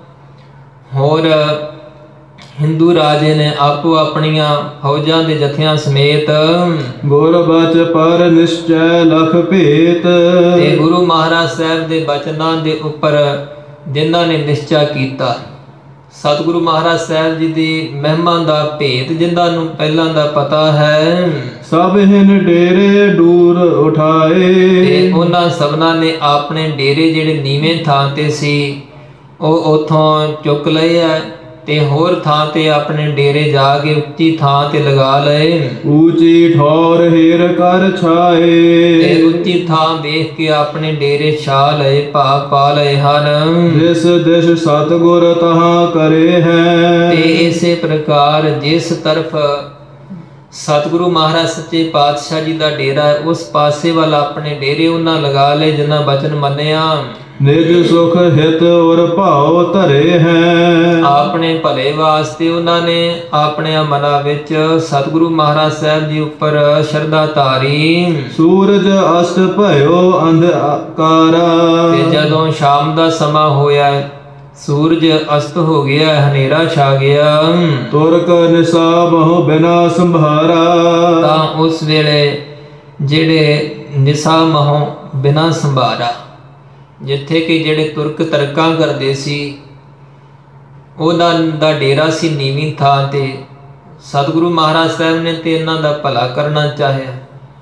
ਹੋਰ ਹਿੰਦੂ ਰਾਜੇ ਨੇ ਆਪੋ ਆਪਣੀਆਂ ਫੌਜਾਂ ਦੇ ਜਥਿਆਂ ਸਮੇਤ ਗੁਰ ਬਚ ਪਰ ਨਿਸ਼ਚੈ ਲਖ ਭੇਤ। ਤੇ ਗੁਰੂ ਮਹਾਰਾਜ ਸਾਹਿਬ ਦੇ ਬਚਨਾਂ ਦੇ ਉੱਪਰ ਜਿਨ੍ਹਾਂ ਨੇ ਨਿਸ਼ਚਾ ਕੀਤਾ, ਸਤਿਗੁਰੂ ਮਹਾਰਾਜ ਸਾਹਿਬ ਜੀ ਦੀ ਮਹਿਮਾ ਦਾ ਭੇਤ ਜਿਨ੍ਹਾਂ ਨੂੰ ਪਹਿਲਾਂ ਦਾ ਪਤਾ ਹੈ, ਸਭ ਹਿਨ ਡੇਰੇ ਦੂਰ ਉਠਾਏ। ਤੇ ਉਹਨਾਂ ਸਭਨਾਂ ਨੇ ਆਪਣੇ ਡੇਰੇ ਜਿਹੜੇ ਨੀਵੇਂ ਥਾਂ ਤੇ ਸੀ ਉਹ ਉਥੋਂ ਚੁੱਕ ਲਏ ਆ, ਤੇ ਹੋਰ ਥਾਂ ਤੇ ਆਪਣੇ ਡੇਰੇ ਜਾ ਕੇ ਉੱਚੀ ਥਾਂ ਤੇ ਲਗਾ ਲਏ। ਊਚੀ ਠੌਰ ਹੀਰ ਕਰ ਤੇ ਛਾਏ, ਉੱਚੀ ਥਾਂ ਵੇਖ ਕੇ ਆਪਣੇ ਡੇਰੇ ਛਾ ਲਏ, ਭਾਗ ਪਾ ਲਏ ਹਨ। ਜਿਸ ਦਿਸ਼ ਸਤਿਗੁਰ ਤਹਾਂ ਕਰੇ ਹੈ। ਤੇ ਇਸੇ ਪ੍ਰਕਾਰ ਜਿਸ ਤਰਫ ਸਤਿਗੁਰੂ ਮਹਾਰਾਜ ਸੱਚੇ ਪਾਤਸ਼ਾਹ ਜੀ ਦਾ ਡੇਰਾ ਹੈ, ਉਸ ਪਾਸੇ ਵੱਲ ਆਪਣੇ ਡੇਰੇ ਉਹਨਾਂ ਲਗਾ ਲਏ ਜਿਨ੍ਹਾਂ ਬਚਨ ਮੰਨਿਆ। ਨਿਜ ਸੁਖ ਹਿਤ ਔਰ ਭਾਉ ਧਰੇ ਹੈ। ਆਪਣੇ ਭਲੇ ਵਾਸਤੇ ਉਹਨਾਂ ਨੇ ਆਪਣੇ ਮਨਾਂ ਵਿੱਚ ਸਤਿਗੁਰੂ ਮਹਾਰਾਜ ਸਾਹਿਬ ਜੀ ਉੱਪਰ ਸ਼ਰਧਾ ਧਾਰੀ। ਸੂਰਜ ਅਸਤ ਭਇਓ ਅੰਧਕਾਰਾ, ਤੇ ਜਦੋਂ ਸ਼ਾਮ ਦਾ ਸਮਾਂ ਹੋਇਆ, ਸੂਰਜ ਅਸਤ ਹੋ ਗਿਆ, ਹਨੇਰਾ ਛਾ ਗਿਆ, ਤੁਰਕ ਨਿਸਾ ਬਹੁ ਬਿਨਾ ਸੰਭਾਰਾ, ਤਾਂ ਉਸ ਵੇਲੇ ਜਿਹੜੇ ਨਿਸਾ ਮਹੋਂ ਬਿਨਾ ਸੰਭਾਰਾ, ਜਿੱਥੇ ਕਿ ਜਿਹੜੇ ਤੁਰਕ ਤਰਕਾਂ ਕਰਦੇ ਸੀ, ਉਹਨਾਂ ਦਾ ਡੇਰਾ ਸੀ ਨੀਵੀਂ ਥਾਂ ਤੇ। ਸਤਿਗੁਰੂ ਮਹਾਰਾਜ ਸਾਹਿਬ ਨੇ ਤੇ ਇਹਨਾਂ ਦਾ ਭਲਾ ਕਰਨਾ ਚਾਹਿਆ,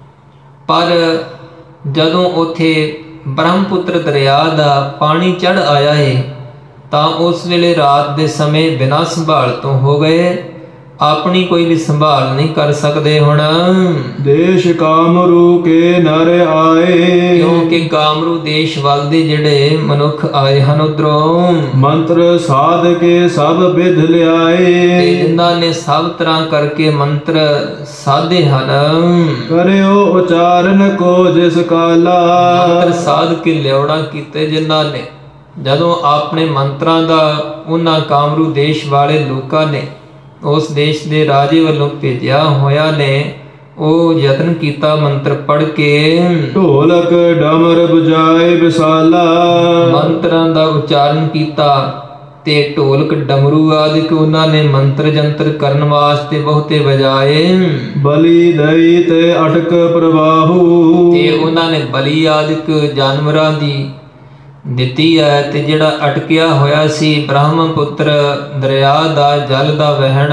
ਪਰ ਜਦੋਂ ਉੱਥੇ ਬ੍ਰਹਮਪੁੱਤਰ ਦਰਿਆ ਦਾ ਪਾਣੀ ਚੜ ਆਇਆ ਹੈ, ਤਾਂ ਉਸ ਵੇਲੇ ਰਾਤ ਦੇ ਸਮੇਂ ਬਿਨਾਂ ਸੰਭਾਲ ਤੋਂ ਹੋ ਗਏ, ਆਪਣੀ ਕੋਈ ਵੀ ਸੰਭਾਲ ਨਹੀਂ ਕਰ ਸਕਦੇ ਹੁਣ। ਦੇਸ਼ ਕਾਮਰੂ ਕੇ ਨਰ ਆਏ, ਕਿਉਂਕਿ ਕਾਮਰੂ ਦੇਸ਼ ਵੱਲ ਦੇ ਜਿਹੜੇ ਮਨੁੱਖ ਆਏ ਹਨ ਉਧਰੋਂ, ਮੰਤਰ ਸਾਧ ਕੇ ਸਭ ਵਿਧ ਤੇ ਲਿਆਏ, ਜਿਨ੍ਹਾਂ ਨੇ ਸਭ ਤਰ੍ਹਾਂ ਕਰਕੇ ਮੰਤਰ ਸਾਧੇ ਹਨ। ਕਰਿਓ ਉਚਾਰਨ ਕੋ ਜਿਸ ਕਾਲਾ, ਮੰਤਰ ਸਾਧ ਕੇ ਲਿਆਉਣਾ ਕੀਤੇ ਜਿਨ੍ਹਾਂ ਨੇ, ਜਦੋਂ ਆਪਣੇ ਮੰਤਰਾਂ ਦਾ ਉਹਨਾਂ ਕਾਮਰੂ ਦੇਸ਼ ਵਾਲੇ ਲੋਕਾਂ ਨੇ ਉਸ ਦੇਸ਼ ਦੇ ਰਾਜੇ ਵੱਲੋਂ ਭੇਜਿਆ ਹੋਇਆ ਨੇ, ਉਹ ਯਤਨ ਕੀਤਾ ਮੰਤਰ ਪੜ੍ਹ ਕੇ, ਢੋਲਕ ਡਮਰ ਬਜਾਏ ਵਿਸਾਲਾ, ਮੰਤਰਾਂ ਦਾ ਉਚਾਰਨ ਕੀਤਾ ਤੇ ਢੋਲਕ ਡਮਰੂ ਆਦਿਕ ਉਹਨਾਂ ਨੇ ਮੰਤਰ ਜੰਤਰ ਕਰਨ ਵਾਸਤੇ ਬਹੁਤੇ ਵਜਾਏ। ਬਲੀ ਦਈ ਤੇ ਅਟਕ ਪ੍ਰਵਾਹੂ, ਤੇ ਉਹਨਾਂ ਨੇ ਬਲੀ ਆਦਿਕ ਜਾਨਵਰਾਂ ਦੀ ਦਿੱਤੀ ਹੈ, ਤੇ ਜਿਹੜਾ ਅਟਕਿਆ ਹੋਇਆ ਸੀ ਬ੍ਰਹਮਪੁੱਤਰ ਦਰਿਆ ਦਾ ਜਲ ਦਾ ਵਹਿਣ,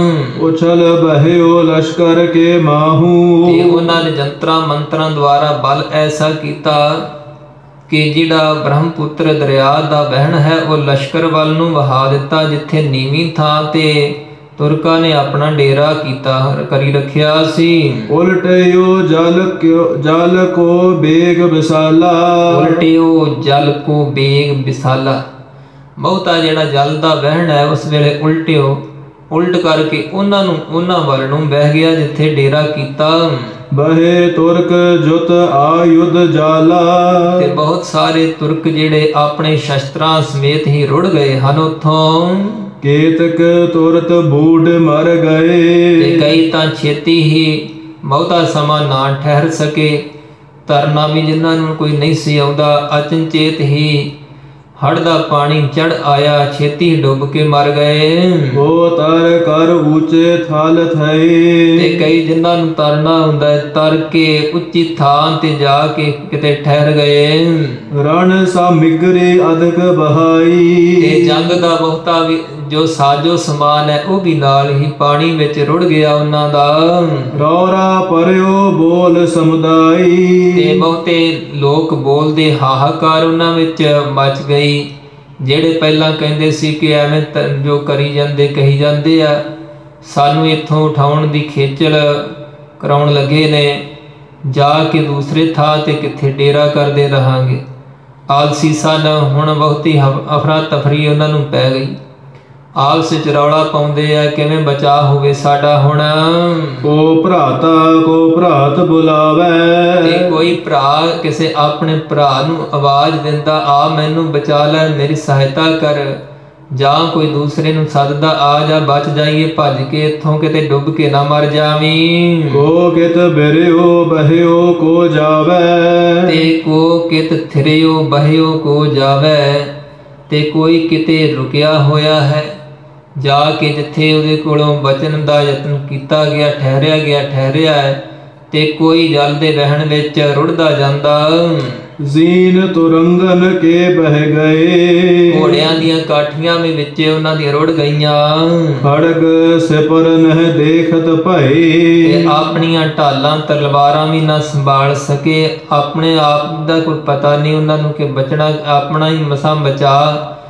ਉਛਲ ਬਹਿਓ ਲਸ਼ਕਰ ਕੇ ਮਾਹੂ, ਤੇ ਉਹਨਾਂ ਨੇ ਜੰਤਰਾਂ ਮੰਤਰਾਂ ਦੁਆਰਾ ਬਲ ਐਸਾ ਕੀਤਾ ਕਿ ਜਿਹੜਾ ਬ੍ਰਹਮਪੁੱਤਰ ਦਰਿਆ ਦਾ ਵਹਿਣ ਹੈ ਉਹ ਲਸ਼ਕਰ ਵੱਲ ਨੂੰ ਵਹਾ ਦਿੱਤਾ, ਜਿੱਥੇ ਨੀਵੀਂ ਥਾਂ ਤੇ ਤੁਰਕਾਂ ਨੇ ਆਪਣਾ ਡੇਰਾ ਕੀਤਾ ਕਰੀ ਰੱਖਿਆ ਸੀ। ਉਲਟਿਓ ਜਲ ਕਿਉ ਜਲ ਕੋ ਬੇਗ ਵਿਸਾਲਾ, ਉਲਟਿਓ ਜਲ ਕੋ ਬੇਗ ਵਿਸਾਲਾ, ਬਹੁਤਾ ਜਿਹੜਾ ਜਲ ਦਾ ਵਹਿਣ ਹੈ ਉਸ ਵੇਲੇ ਉਲਟਿਓ ਉਲਟ ਕਰਕੇ ਉਹਨਾਂ ਨੂੰ ਉਹਨਾਂ ਵੱਲ ਨੂੰ ਵਹਿ ਗਿਆ ਜਿੱਥੇ ਡੇਰਾ ਕੀਤਾ। ਬਹੇ ਤੁਰਕ ਜੁਤ ਆਯੁਧ ਜਾਲਾ, ਤੇ ਬਹੁਤ ਸਾਰੇ ਤੁਰਕ ਜਿਹੜੇ ਆਪਣੇ ਸ਼ਸਤਰਾਂ ਸਮੇਤ ਹੀ ਰੁੜ ਗਏ ਹਨ ਉੱਥੋਂ। ਕੇਤਕ ਤੁਰਤ ਬੂਢ ਮਰ ਤੇ ਗਏ, ਕਈ ਤਾਂ ਛੇਤੀ ਹੀ ਬਹੁਤਾ ਸਮਾਂ ਨਾ ਠਹਿਰ ਸਕੇ, ਤਰਨਾ ਵੀ ਜਿਨ੍ਹਾਂ ਨੂੰ ਕੋਈ ਨਹੀਂ ਸੀ ਆਉਂਦਾ, ਅਚਨਚੇਤ ਹੀ ਹੜ੍ਹ ਦਾ ਪਾਣੀ ਚੜ ਆਇਆ, ਛੇਤੀ ਡੁੱਬ ਕੇ ਮਰ ਗਏ। ਉਹ ਤਰ ਕਰ ਉੱਚੇ ਥਲ ਤੇ ਥਏ, ਕਈ ਜਿਨ੍ਹਾਂ ਨੂੰ ਤਰਨਾ ਹੁੰਦਾ ਹੈ, ਤਰ ਕੇ ਉੱਚੀ ਥਾਂ ਤੇ ਜਾ ਕੇ ਕਿਤੇ ਠਹਿਰ ਗਏ। ਰਣ ਸਾ ਮਿਗਰੀ ਅਧਿਕ ਬਹਾਈ, ਤੇ ਜੰਗ ਦਾ ਬਹੁਤਾ ਵੀ ਜੋ ਸਾਜੋ ਸਮਾਨ ਹੈ ਉਹ ਵੀ ਨਾਲ ਹੀ ਪਾਣੀ ਵਿੱਚ ਰੁੜ ਗਿਆ ਉਹਨਾਂ ਦਾ। ਰੌਰਾ ਪਰਿਓ ਬੋਲ ਸਮੁਦਾਈ, ਤੇ ਬਹੁਤੇ ਲੋਕ ਬੋਲਦੇ ਹਾਹਾਕਾਰ ਉਹਨਾਂ ਵਿੱਚ ਮਚ ਗਈ, ਜਿਹੜੇ ਪਹਿਲਾਂ ਕਹਿੰਦੇ ਸੀ ਕਿ ਐਵੇਂ ਜੋ ਕਰੀ ਜਾਂਦੇ ਕਹੀ ਜਾਂਦੇ ਆ, ਸਾਨੂੰ ਇੱਥੋਂ ਉਠਾਉਣ ਦੀ ਖੇਚਲ ਕਰਾਉਣ ਲੱਗੇ ਨੇ, ਜਾ ਕੇ ਦੂਸਰੇ ਥਾਂ ਤੇ ਕਿੱਥੇ ਡੇਰਾ ਕਰਦੇ ਰਹਾਂਗੇ। ਆਲਸੀ ਸਨ, ਹੁਣ ਬਹੁਤੀ ਅਫਰਾ ਤਫਰੀ ਉਹਨਾਂ ਨੂੰ ਪੈ ਗਈ, ਆਪਸ ਵਿੱਚ ਰੌਲਾ ਪਾਉਂਦੇ ਆ ਕਿਵੇਂ ਬਚਾ ਹੋਵੇ ਸਾਡਾ ਹੁਣ। ਕੋ ਭਰਾਤਾ ਕੋ ਭਰਾਤ ਬੁਲਾਵੇ, ਤੇ ਕੋਈ ਭਰਾ ਕਿਸੇ ਆਪਣੇ ਭਰਾ ਨੂੰ ਆਵਾਜ਼ ਦਿੰਦਾ, ਆ ਮੈਨੂੰ ਬਚਾ ਲੈ, ਮੇਰੀ ਸਹਾਇਤਾ ਕਰ, ਜਾਂ ਕੋਈ ਦੂਸਰੇ ਨੂੰ ਸੱਦਦਾ, ਆ ਜਾ ਬਚ ਜਾਈਏ ਭੱਜ ਕੇ ਇੱਥੋਂ, ਕਿਤੇ ਡੁੱਬ ਕੇ ਨਾ ਮਰ ਜਾਵੀਂ। ਕੋ ਕਿਤ ਬਿਰਿਓ ਬਹਿਓ ਕੋ ਜਾਵੇ, ਤੇ ਕੋ ਕਿਤ ਥਿਰਿਓ ਬਹਿਓ ਕੋ ਜਾਵੇ, ਤੇ ਕੋਈ ਕਿਤੇ ਰੁਕਿਆ ਹੋਇਆ ਹੈ, ਜਾ ਕੇ ਜਿੱਥੇ ਉਹਦੇ ਕੋਲੋਂ ਬਚਨ ਦਾ ਯਤਨ ਕੀਤਾ ਗਿਆ, ਠਹਿਰਿਆ ਗਿਆ ਠਹਿਰਿਆ ਹੈ, ਤੇ ਕੋਈ ਜਲ ਦੇ ਵਹਿਣ ਵਿੱਚ ਰੁੜਦਾ ਜਾਂਦਾ। ਜ਼ੀਨ ਤੁਰੰਗਨ ਕੇ ਬਹਿ ਗਏ, ਘੋੜਿਆਂ ਦੀਆਂ ਕਾਠੀਆਂ ਵੀ ਵਿੱਚ ਉਹਨਾਂ ਦੀਆਂ ਰੁੜ ਗਈਆਂ। ਖੜਗ ਸਿਪਰ ਨਹਿ ਦੇਖਤ ਭਈ, ਤੇ ਆਪਣੀਆਂ ਢਾਲਾਂ ਤਲਵਾਰਾਂ ਵੀ ਨਾ ਸੰਭਾਲ ਸਕੇ, ਆਪਣੇ ਆਪ ਦਾ ਕੋਈ ਪਤਾ ਨਹੀਂ ਉਹਨਾਂ ਨੂੰ ਕਿ ਬਚਣਾ, ਆਪਣਾ ਹੀ ਮਸਾਂ ਬਚਾ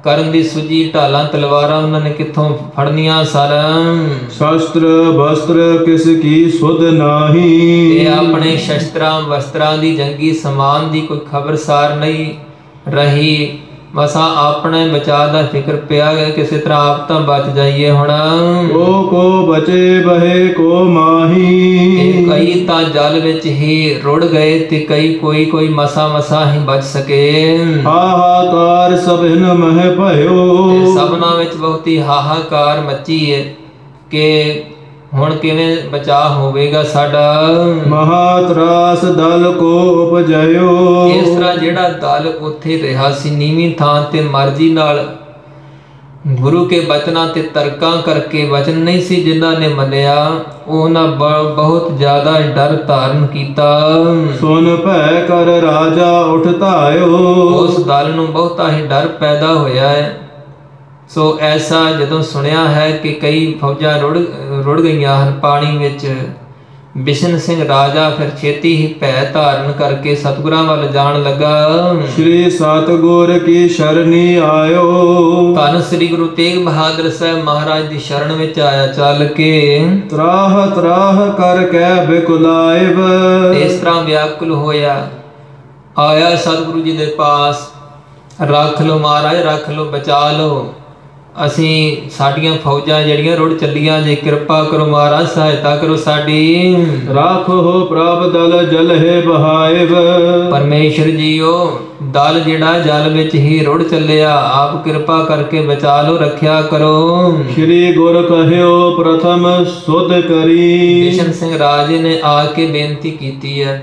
ਕਰਨ ਦੀ ਸੁਜੀ ਢਾਲਾਂ ਤਲਵਾਰਾਂ ਉਹਨਾਂ ਨੇ ਕਿੱਥੋਂ ਫੜਨੀਆਂ ਸਨ। ਸ਼ਸਤਰ ਵਸਤਰ ਕਿਸ ਕੀ ਸੁਧ ਨਾਹੀ। ਤੇ ਆਪਣੇ ਸ਼ਸਤਰਾਂ ਵਸਤਰਾਂ ਦੀ ਜੰਗੀ ਸਮਾਨ ਦੀ ਕੋਈ ਖਬਰਸਾਰ ਨਹੀਂ ਰਹੀ। ਮਸਾਂ ਆਪਣੇ ਬਚਾਅ ਦਾ ਫਿਕਰ ਪਿਆ ਕਿਸੇ ਤਰ੍ਹਾਂ ਆਪ ਤਾਂ ਬਚ ਜਾਈਏ। ਹੁਣ ਕੋ ਕੋ ਬਚੇ ਬਹੇ ਕੋ ਮਾਹੀ। ਕਈ ਤਾਂ ਜਲ ਵਿੱਚ ਹੀ ਰੁੜ ਗਏ ਤੇ ਕਈ ਕੋਈ ਕੋਈ ਮਸਾ ਮਸਾ ਹੀ ਬਚ ਸਕੇ। ਹਾਹਾਕਾਰ ਸਭਨ ਮਹਿ ਭਇਓ। ਤੇ ਸਭਨਾਂ ਵਿੱਚ ਬਹੁਤੀ ਹਾਹਾਕਾਰ ਮੱਚੀ ਹੈ ਕਿ ਹੁਣ ਕਿਵੇਂ ਬਚਾਅ ਹੋਵੇਗਾ ਸਾਡਾ। ਮਹਾਤਰਾਸ ਦਲ ਕੋ ਉਪਜਿਓ। ਇਸ ਤਰ੍ਹਾਂ ਜਿਹੜਾ ਦਲ ਉੱਥੇ ਰਿਹਾ ਸੀ ਨੀਵੀਂ ਥਾਂ ਤੇ ਮਰਜ਼ੀ ਨਾਲ ਗੁਰੂ ਕੇ ਬਚਨਾਂ ਤੇ ਤਰਕਾਂ ਕਰਕੇ ਵਚਨ ਨਹੀਂ ਸੀ ਜਿਨ੍ਹਾਂ ਨੇ ਮੰਨਿਆ, ਉਹਨਾਂ ਬਹੁਤ ਜ਼ਿਆਦਾ ਡਰ ਧਾਰਨ ਕੀਤਾ। ਸੁਨ ਭੈ ਕਰ ਰਾਜਾ ਉਠ ਧਾਇਓ। ਉਸ ਦਲ ਨੂੰ ਬਹੁਤਾ ਹੀ ਡਰ ਪੈਦਾ ਹੋਇਆ ਹੈ। ਸੋ ਐਸਾ ਜਦੋਂ ਸੁਣਿਆ ਹੈ ਕਿ ਕਈ ਫੌਜਾਂ ਰੁੜ ਰੁੜ ਗਈਆਂ ਹਨ ਪਾਣੀ ਵਿੱਚ, ਬਿਸ਼ਨ ਸਿੰਘ ਰਾਜਾ ਫਿਰ ਛੇਤੀ ਹੀ ਭੈ ਧਾਰਨ ਕਰਕੇ ਸਤਿਗੁਰਾਂ ਵੱਲ ਜਾਣ ਲੱਗਾ। ਸ੍ਰੀ ਸਤਿਗੁਰ ਕੀ ਸ਼ਰਣੀ ਆਇਓ। ਧੰਨ ਸ੍ਰੀ ਗੁਰੂ ਤੇਗ ਬਹਾਦਰ ਸਾਹਿਬ ਮਹਾਰਾਜ ਦੀ ਸ਼ਰਨ ਵਿੱਚ ਆਇਆ ਚੱਲ ਕੇ। ਤਰਾਹ ਤਰਾਹ ਕਰ ਕੈ ਬਿਕੁਲਾਇਬ। ਇਸ ਤਰ੍ਹਾਂ ਵਿਆਕੁਲ ਹੋਇਆ, ਆਇਆ ਸਤਿਗੁਰੂ ਜੀ ਦੇ ਪਾਸ। ਰੱਖ ਲਓ ਮਹਾਰਾਜ, ਰੱਖ ਲਓ, ਬਚਾ ਲਓ, ਅਸੀਂ ਸਾਡੀਆਂ ਫੌਜਾਂ ਜਿਹੜੀਆਂ ਰੁੜ ਚੱਲੀਆਂ, ਜੇ ਕਿਰਪਾ ਕਰੋ ਮਹਾਰਾਜ, ਸਹਾਇਤਾ ਕਰੋ ਸਾਡੀ। ਰਾਖੋ ਪ੍ਰਭ ਦਲ ਜਲਹਿ ਬਹਾਇਬ। ਪਰਮੇਸ਼ਰ ਜੀਓ, ਦਲ ਜਿਹੜਾ ਜਲ ਵਿੱਚ ਹੀ ਰੁੜ ਚੱਲਿਆ, ਆਪ ਕਿਰਪਾ ਕਰਕੇ ਬਚਾ ਲਓ, ਰੱਖਿਆ ਕਰੋ। ਸ਼੍ਰੀ ਗੁਰ ਕਹਿਓ ਪ੍ਰਥਮ ਸੁਧ ਕਰੀ। ਬਿਸ਼ਨ ਸਿੰਘ ਰਾਜੇ ਨੇ ਆ ਕੇ ਬੇਨਤੀ ਕੀਤੀ ਹੈ।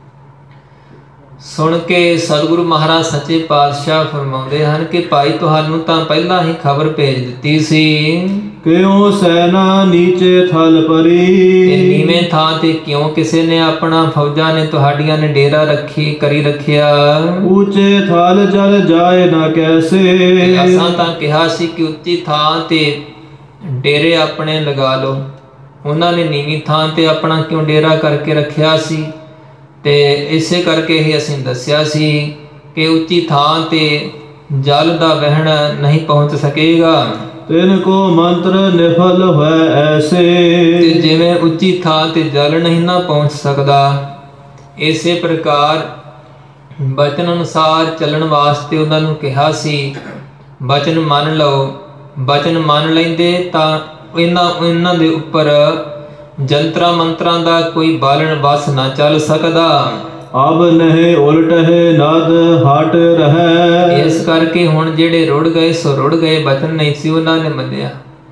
ਸੁਣ ਕੇ ਸਤਿਗੁਰੂ ਮਹਾਰਾਜ ਸੱਚੇ ਪਾਤਸ਼ਾਹ ਫਰਮਾਉਂਦੇ ਹਨ ਕਿ ਭਾਈ ਤੁਹਾਨੂੰ ਤਾਂ ਪਹਿਲਾਂ ਹੀ ਖਬਰ ਭੇਜ ਦਿੱਤੀ ਸੀ। ਕਿਉ ਸੈਨਾ ਨੀਚੇ ਥਲ ਪਰੀ। ਇਹ ਨੀਵੇਂ ਥਾਂ ਤੇ ਕਿਉਂ ਕਿਸੇ ਨੇ ਆਪਣਾ ਫੌਜਾਂ ਨੇ ਤੁਹਾਡੀਆਂ ਨੇ ਡੇਰਾ ਰੱਖੀ ਕਰੀ ਰੱਖਿਆ। ਉੱਚੇ ਥਲ ਜਲ ਜਾਏ ਨਾ ਕੈਸੇ। ਅਸਾਂ ਤਾਂ ਕਿਹਾ ਸੀ ਕਿ ਉੱਚੀ ਥਾਂ ਤੇ ਡੇਰੇ ਆਪਣੇ ਲਗਾ ਲਓ, ਉਹਨਾਂ ਨੇ ਨੀਵੀਂ ਥਾਂ ਤੇ ਆਪਣਾ ਕਿਉਂ ਡੇਰਾ ਕਰਕੇ ਰੱਖਿਆ ਸੀ। ਤੇ ਇਸੇ ਕਰਕੇ ਹੀ ਅਸੀਂ ਦੱਸਿਆ ਸੀ ਕਿ ਉੱਚੀ ਥਾਂ ਤੇ ਜਲ ਦਾ ਵਹਿਣ ਨਹੀਂ ਪਹੁੰਚ ਸਕੇਗਾ। ਤਿਨ ਕੋ ਮੰਤਰ ਨਿਫਲ ਹੋਇ ਐਸੇ। ਤੇ ਜਿਵੇਂ ਉੱਚੀ ਥਾਂ ਤੇ ਜਲ ਨਹੀਂ ਨਾ ਪਹੁੰਚ ਸਕਦਾ, ਇਸੇ ਪ੍ਰਕਾਰ ਬਚਨ ਅਨੁਸਾਰ ਚੱਲਣ ਵਾਸਤੇ ਉਹਨਾਂ ਨੂੰ ਕਿਹਾ ਸੀ ਬਚਨ ਮੰਨ ਲਓ। ਬਚਨ ਮੰਨ ਲੈਂਦੇ ਤਾਂ ਇਹਨਾਂ ਇਹਨਾਂ ਦੇ ਉੱਪਰ ਜੰਤਰਾਂ ਮੰਤਰਾਂ ਦਾ ਕੋਈ ਬਾਲਣ ਵਸ ਨਾ ਚੱਲ ਸਕਦਾ। ਅਬ ਨਹਿ ਉਲਟਹਿ ਨਦ ਹਟ ਰਹਿ। ਇਸ ਕਰਕੇ ਹੁਣ ਜਿਹੜੇ ਰੁੜ ਗਏ ਸੋ ਰੁੜ ਗਏ, ਬਚਨ ਨਹੀਂ ਸੀ ਉਹਨਾਂ ਨੇ ਮੰਨਿਆ।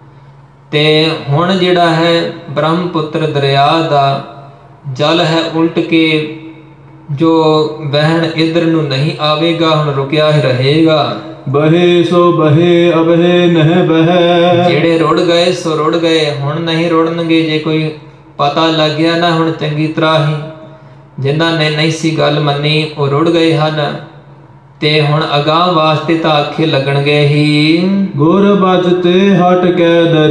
ਤੇ ਹੁਣ ਜਿਹੜਾ ਹੈ ਬ੍ਰਹਮਪੁੱਤਰ ਦਰਿਆ ਦਾ ਜਲ ਹੈ ਉਲਟ ਕੇ ਜੋ ਵਹਿਣ ਇਧਰ ਨੂੰ ਨਹੀਂ ਆਵੇਗਾ, ਹੁਣ ਰੁਕਿਆ ਹੀ ਰਹੇਗਾ। ਬਹੇ ਸੋ ਬਹੇ ਅਬਹਿ ਨਹਿ ਬਹਿ। ਜਿਹੜੇ ਰੁੜ ਗਏ ਸੋ ਰੁੜ ਗਏ, ਹੁਣ ਨਹੀਂ ਰੁੜਨਗੇ। ਜੇ ਕੋਈ ਪਤਾ ਲੱਗ ਗਿਆ ਨਾ ਹੁਣ ਚੰਗੀ ਤਰ੍ਹਾਂ ਹੀ, ਜਿਨ੍ਹਾਂ ਨੇ ਨਹੀਂ ਸੀ ਗੱਲ ਮੰਨੀ ਉਹ ਰੁੜ ਗਏ ਹਨ, ਤੇ ਹੁਣ ਅਗਾਂਹ ਵਾਸਤੇ ਤਾਂ ਆਖੇ ਲੱਗਣਗੇ ਹੀ। ਗੁਰ ਬਚਤੇ ਹਟ ਕੇ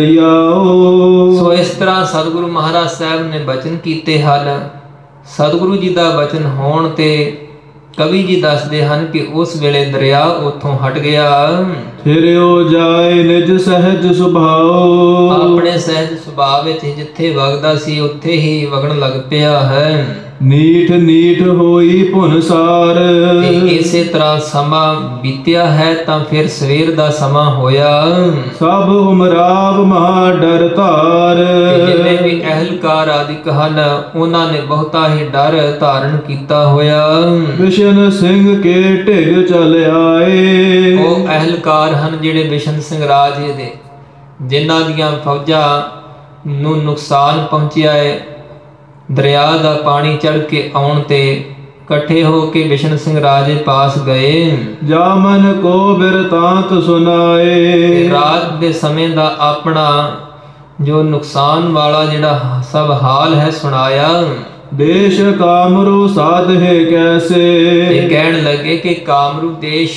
ਦਰਿਆਓ। ਸੋ ਇਸ ਤਰ੍ਹਾਂ ਸਤਿਗੁਰੂ ਮਹਾਰਾਜ ਸਾਹਿਬ ਨੇ ਬਚਨ ਕੀਤੇ ਹਨ। ਸਤਿਗੁਰੂ ਜੀ ਦਾ ਬਚਨ ਹੋਣ ਤੇ ਕਵੀ ਜੀ ਦੱਸਦੇ ਹਨ ਕਿ ਉਸ ਵੇਲੇ ਦਰਿਆ ਉੱਥੋਂ ਹਟ ਗਿਆ। ਫਿਰਿਓ ਜਾਏ ਨਿਜ ਸਹਿਜ ਸੁਭਾਓ। ਆਪਣੇ ਸਹਿਜ ਸੁਭਾਅ ਵਿੱਚ ਜਿੱਥੇ ਵਗਦਾ ਸੀ ਉੱਥੇ ਹੀ ਵਗਣ ਲੱਗ ਪਿਆ ਹੈ। ਨੀਠ ਨੀਠ ਹੋਈ ਭੁਨਸਾਰ। ਇਸੇ ਤਰ੍ਹਾਂ ਸਮਾਂ ਬੀਤਿਆ ਹੈ ਤਾਂ ਫਿਰ ਸਵੇਰ ਦਾ ਸਮਾਂ ਹੋਇਆ। ਸਭ ਉਮਰਾਵ ਮਹਾ ਡਰ ਧਾਰ। ਜਿੰਨੇ ਵੀ ਅਹਲਕਾਰ ਆਦਿਕ ਹਨ ਉਹਨਾਂ ਨੇ ਬਹੁਤਾ ਹੀ ਡਰ ਧਾਰਨ ਕੀਤਾ ਹੋਇਆ। ਬਿਸ਼ਨ ਸਿੰਘ ਕੇ ਢਿਗ ਚਲ ਆਏ। ਉਹ ਅਹਲਕਾਰ ਹਨ ਜਿਹੜੇ ਬਿਸ਼ਨ ਸਿੰਘ ਰਾਜੇ ਦੇ, ਜਿਨ੍ਹਾਂ ਦੀਆਂ ਫੌਜਾਂ ਨੂੰ ਨੁਕਸਾਨ ਪਹੁੰਚਿਆ ਹੈ। ਦਰਿਆ ਦਾ ਪਾਣੀ ਚੜ੍ਹ ਕੇ ਆਉਣ ਤੇ ਇਕੱਠੇ ਹੋ ਕੇ ਬਿਸ਼ਨ ਸਿੰਘ ਰਾਜੇ ਪਾਸ ਗਏ। ਜਾਮਨ ਕੋ ਬਿਰਤਾਂਤ ਸੁਨਾਏ। ਰਾਤ ਦੇ ਸਮੇਂ ਦਾ ਆਪਣਾ ਜੋ ਨੁਕਸਾਨ ਵਾਲਾ ਜਿਹੜਾ ਸਭ ਹਾਲ ਹੈ ਸੁਣਾਇਆ। ਦੇਸ਼ ਕਾਮਰੂ ਸਾਧੇ ਕੈਸੇ। ਇਹ ਕਹਿਣ ਲੱਗੇ ਕਿ ਕਾਮਰੂ ਦੇਸ਼,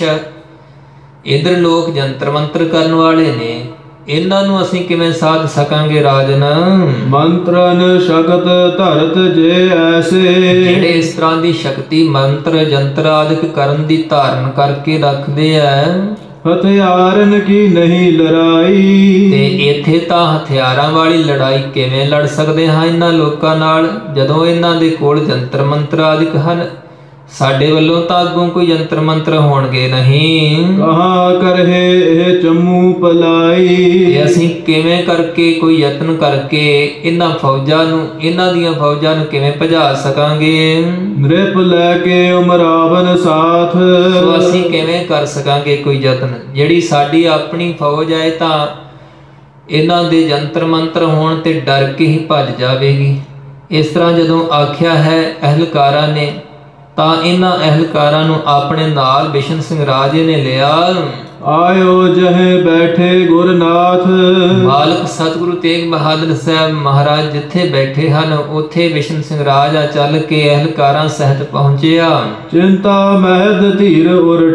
ਇਧਰ ਲੋਕ ਜੰਤਰ ਮੰਤਰ ਕਰਨ ਵਾਲੇ ਨੇ, ਇਹਨਾਂ ਨੂੰ ਅਸੀਂ ਕਿਵੇਂ ਸਾਧ ਸਕਾਂਗੇ ਰਾਜਨ। ਮੰਤਰਨ ਸ਼ਕਤ ਧਰਤ ਜੇ ਐਸੇ। ਜਿਹੜੇ ਇਸ ਤਰ੍ਹਾਂ ਦੀ ਸ਼ਕਤੀ ਮੰਤਰ ਜੰਤਰ ਆਦਿਕ ਕਰਨ ਦੀ ਧਾਰਨ ਕਰਕੇ ਰੱਖਦੇ ਆ। ਹਥਿਆਰਨ ਕੀ ਨਹੀਂ ਲੜਾਈ। ਤੇ ਇੱਥੇ ਤਾਂ ਹਥਿਆਰਾਂ ਵਾਲੀ ਲੜਾਈ ਕਿਵੇਂ ਲੜ ਸਕਦੇ ਹਾਂ ਇਹਨਾਂ ਲੋਕਾਂ ਨਾਲ, ਜਦੋਂ ਇਹਨਾਂ ਦੇ ਕੋਲ ਜੰਤਰ ਮੰਤਰ ਆਦਿਕ ਹਨ। ਸਾਡੇ ਵੱਲੋਂ ਤਾਂ ਅੱਗੋਂ ਕੋਈ ਜੰਤਰ ਮੰਤਰ ਹੋਣਗੇ ਨਹੀਂ। ਕਹਾ ਕਰਹਿ ਇਹ ਚੰਮੂ ਪਲਾਈ। ਤੇ ਅਸੀਂ ਕਿਵੇਂ ਕਰਕੇ ਕੋਈ ਯਤਨ ਕਰਕੇ ਇਹਨਾਂ ਫੌਜਾਂ ਨੂੰ, ਇਹਨਾਂ ਦੀਆਂ ਫੌਜਾਂ ਨੂੰ ਕਿਵੇਂ ਭਜਾ ਸਕਾਂਗੇ। ਨ੍ਰਿਪ ਲੈ ਕੇ ਉਮਰਾਵਨ ਸਾਥ। ਸੋ ਅਸੀਂ ਕਿਵੇਂ ਕਰ ਸਕਾਂਗੇ ਕੋਈ ਯਤਨ, ਜਿਹੜੀ ਸਾਡੀ ਆਪਣੀ ਫੌਜ ਹੈ ਤਾਂ ਇਹਨਾਂ ਦੇ ਜੰਤਰ ਮੰਤਰ ਹੋਣ ਤੇ ਡਰ ਕੇ ਹੀ ਭੱਜ ਜਾਵੇਗੀ। ਇਸ ਤਰ੍ਹਾਂ ਜਦੋਂ ਆਖਿਆ ਹੈ ਅਹਿਲਕਾਰਾਂ ਨੇ, ਤਾਂ ਇਹਨਾਂ ਅਹਿਲਕਾਰਾਂ ਨੂੰ ਆਪਣੇ ਨਾਲ ਬਿਸ਼ਨ ਸਿੰਘ ਰਾਜੇ ਨੇ ਲਿਆ। ਆਇਓ ਜਹੇ ਬੈਠੇ ਗੁਰਨਾਥ। ਮਾਲਕ ਸਤਿਗੁਰੂ ਤੇਗ ਬਹਾਦਰ ਸਾਹਿਬ ਮਹਾਰਾਜ ਜਿੱਥੇ ਬੈਠੇ ਹਨ, ਉੱਥੇ ਬਿਸ਼ਨ ਸਿੰਘ ਰਾਜਾ ਚੱਲ ਕੇ ਅਹਿਲਕਾਰਾਂ ਸਹਿਤ ਪਹੁੰਚਿਆ। ਚਿੰਤਾ ਮਹਿਦ ਧੀਰ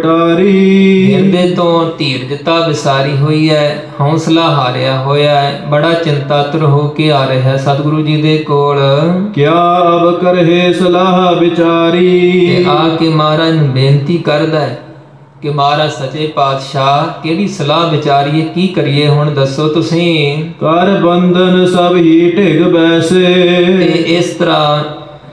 ਉਰਟਾਰੀ। ਹਿਰਦੇ ਤੋਂ ਧੀਰਜਤਾ ਵਿਸਾਰੀ ਹੋਈ ਹੈ, ਹੌਸਲਾ ਹਾਰਿਆ ਹੋਇਆ ਹੈ, ਬੜਾ ਚਿੰਤਾਤੁਰ ਹੋ ਕੇ ਆ ਰਿਹਾ ਹੈ ਸਤਿਗੁਰੂ ਜੀ ਦੇ ਕੋਲ। ਕਿਆ ਅਬ ਕਰਹਿ ਸਲਾਹ ਵਿਚਾਰੀ। ਤੇ ਆ ਕੇ ਮਹਾਰਾਜ ਨੂੰ ਬੇਨਤੀ ਕਰਦਾ ਹੈ ਕਿ ਮਹਾਰਾਜ ਸੱਚੇ ਪਾਤਸ਼ਾਹ ਕਿਹੜੀ ਸਲਾਹ ਵਿਚਾਰੀਏ, ਕੀ ਕਰੀਏ ਹੁਣ ਦੱਸੋ ਤੁਸੀਂ। ਕਰ ਬੰਧਨ ਸਭ ਹੀ ਢਿਗ ਬੈਸੇ। ਤੇ ਇਸ ਤਰ੍ਹਾਂ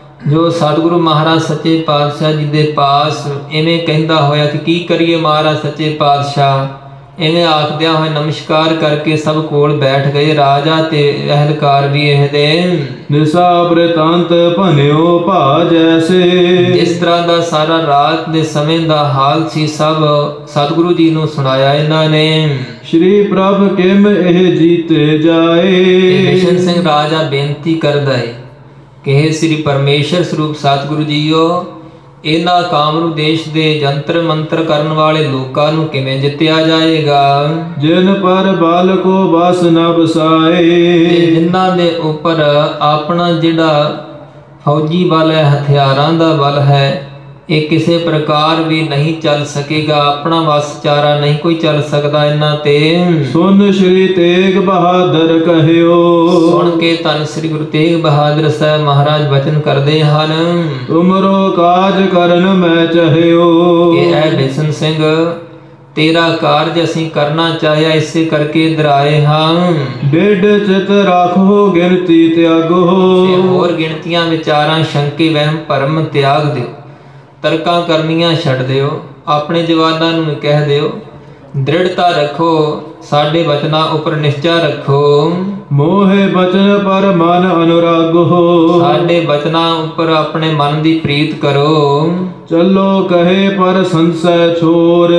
ਜੋ ਸਤਿਗੁਰੂ ਮਹਾਰਾਜ ਸੱਚੇ ਪਾਤਸ਼ਾਹ ਜੀ ਦੇ ਪਾਸ ਐਵੇਂ ਕਹਿੰਦਾ ਹੋਇਆ ਕਿ ਕੀ ਕਰੀਏ ਮਹਾਰਾਜ ਸੱਚੇ ਪਾਤਸ਼ਾਹ, ਐਵੇਂ ਆਖਦਿਆਂ ਹੋਏ ਨਮਸਕਾਰ ਕਰਕੇ ਸਭ ਕੋਲ ਬੈਠ ਗਏ ਰਾਜਾ ਤੇ ਅਹਿਲਕਾਰ ਵੀ ਇਹਦੇ। ਨਿਸਾ ਬ੍ਰਿਤਾਂਤ ਭਨਿਓ ਭਾ ਜੈਸੇ। ਜਿਸ ਤਰ੍ਹਾਂ ਦਾ ਸਾਰਾ ਰਾਤ ਦੇ ਸਮੇਂ ਦਾ ਹਾਲ ਸੀ ਸਭ ਸਤਿਗੁਰੂ ਜੀ ਨੂੰ ਸੁਣਾਇਆ ਇਹਨਾਂ ਨੇ। ਸ਼੍ਰੀ ਪ੍ਰਭ ਕਿਮ ਇਹ ਜੀਤੇ ਜਾਏ। ਬਿਸ਼ਨ ਸਿੰਘ ਰਾਜਾ ਬੇਨਤੀ ਕਰਦਾ ਹੈ ਕਿ ਇਹ ਸ੍ਰੀ ਪਰਮੇਸ਼ਰ ਸਰੂਪ ਸਤਿਗੁਰੂ ਜੀਓ, ਇਹਨਾਂ ਕਾਮਰੂ ਦੇਸ਼ ਦੇ ਜੰਤਰ ਮੰਤਰ ਕਰਨ ਵਾਲੇ ਲੋਕਾਂ ਨੂੰ ਕਿਵੇਂ ਜਿੱਤਿਆ ਜਾਏਗਾ। ਜਿਨ ਪਰ ਬਲ ਕੋ ਬਸ ਨ ਬਸਾਏ। ਜਿਨ੍ਹਾਂ ਦੇ ਉੱਪਰ ਆਪਣਾ ਜਿਹੜਾ ਫੌਜੀ ਬਲ ਹੈ, ਹਥਿਆਰਾਂ ਦਾ ਬਲ ਹੈ, ਇਹ ਕਿਸੇ ਪ੍ਰਕਾਰ ਵੀ ਨਹੀਂ ਚੱਲ ਸਕੇਗਾ। ਆਪਣਾ ਵਸ ਚਾਰਾ ਨਹੀਂ ਕੋਈ ਚੱਲ ਸਕਦਾ ਇਹਨਾਂ ਤੇ। ਸੁਨ ਸ਼੍ਰੀ ਤੇਗ ਬਹਾਦਰ ਕਹਿਓ। ਸੁਣ ਕੇ ਧੰਨ ਸ੍ਰੀ ਗੁਰੂ ਤੇਗ ਬਹਾਦਰ ਸਾਹਿਬ ਮਹਾਰਾਜ ਵਚਨ ਕਰਦੇ ਹਨ। ਤੁਮਰੋ ਕਾਜ ਕਰਨ ਮੈਂ ਚਾਹਿਓ। ਕਿ ਐ ਬਿਸ਼ਨ ਸਿੰਘ, ਤੇਰਾ ਕਾਰਜ ਅਸੀਂ ਕਰਨਾ ਚਾਹਿਆ, ਇਸੇ ਕਰਕੇ ਇੱਧਰ ਆਏ ਹਾਂ। ਡੇਢ ਚਿਤ ਰਾਖੋ ਗਿਣਤੀ ਤਿਆਗੋ। ਤੇ ਹੋਰ ਗਿਣਤੀਆਂ ਵਿਚਾਰਾਂ ਸ਼ੰਕੇ ਵਹਿਮ ਭਰਮ ਤਿਆਗ ਦਿਓ, ਤਰਕਾਂ ਕਰਨੀਆਂ ਛੱਡ ਦਿਓ, ਆਪਣੇ ਜਵਾਨਾਂ ਨੂੰ ਕਹਿ ਦਿਓ ਦ੍ਰਿੜਤਾ ਰੱਖੋ, ਸਾਡੇ ਬਚਨਾਂ ਉੱਪਰ ਨਿਸ਼ਚਾ ਰੱਖੋ। ਮੋਹਿ ਬਚਨ ਪਰ ਮਨ ਅਨੁਰਾਗੋ। ਸਾਡੇ ਬਚਨਾਂ ਉੱਪਰ ਆਪਣੇ ਮਨ ਦੀ ਪ੍ਰੀਤ ਕਰੋ। ਚੱਲੋ ਕਹੇ ਪਰ ਸੰਸੈ ਛੋਰ।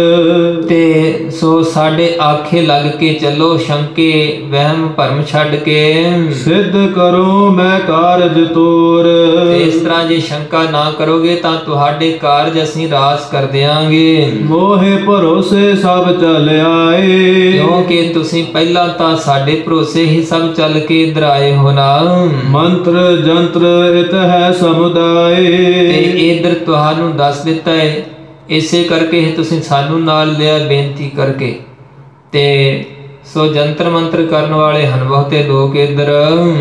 ਤੇ ਸੋ ਸਾਡੇ ਆਖੇ ਲੱਗ ਕੇ ਚੱਲੋ, ਸ਼ੰਕੇ ਵਹਿਮ ਭਰਮ ਛੱਡ ਕੇ। ਸਿੱਧ ਕਰੋ ਮੈਂ ਕਾਰਜ ਤੋਰ। ਇਸ ਤਰ੍ਹਾਂ ਜੇ ਸ਼ੰਕਾ ਨਾ ਕਰੋਗੇ ਤਾਂ ਤੁਹਾਡੇ ਕਾਰਜ ਅਸੀਂ ਰਾਸ ਕਰ ਦਿਆਂਗੇ। ਮੋਹਿ ਭਰੋਸੇ ਸਭ ਚੱਲ ਆਏ। ਕਿਉਂਕਿ ਤੁਸੀਂ ਪਹਿਲਾਂ ਤਾਂ ਸਾਡੇ ਭਰੋਸੇ ਹੀ ਸਭ ਚੱਲ ਕੇ ਇੱਧਰ ਆਏ ਹੋ ਨਾ। ਮੰਤਰ ਜੰਤਰ ਇਤ ਹੈ ਸਮੁਦਾਏ। ਤੇ ਇੱਧਰ ਤੁਹਾਨੂੰ ਦੱਸ ਦਿੱਤਾ ਹੈ, ਇਸੇ ਕਰਕੇ ਹੀ ਤੁਸੀਂ ਸਾਨੂੰ ਨਾਲ ਲਿਆ ਬੇਨਤੀ ਕਰਕੇ। ਤੇ ਸੋ ਜੰਤਰ ਮੰਤਰ ਕਰਨ ਵਾਲੇ ਹਨ ਬਹੁਤੇ ਲੋਕ ਇੱਧਰ।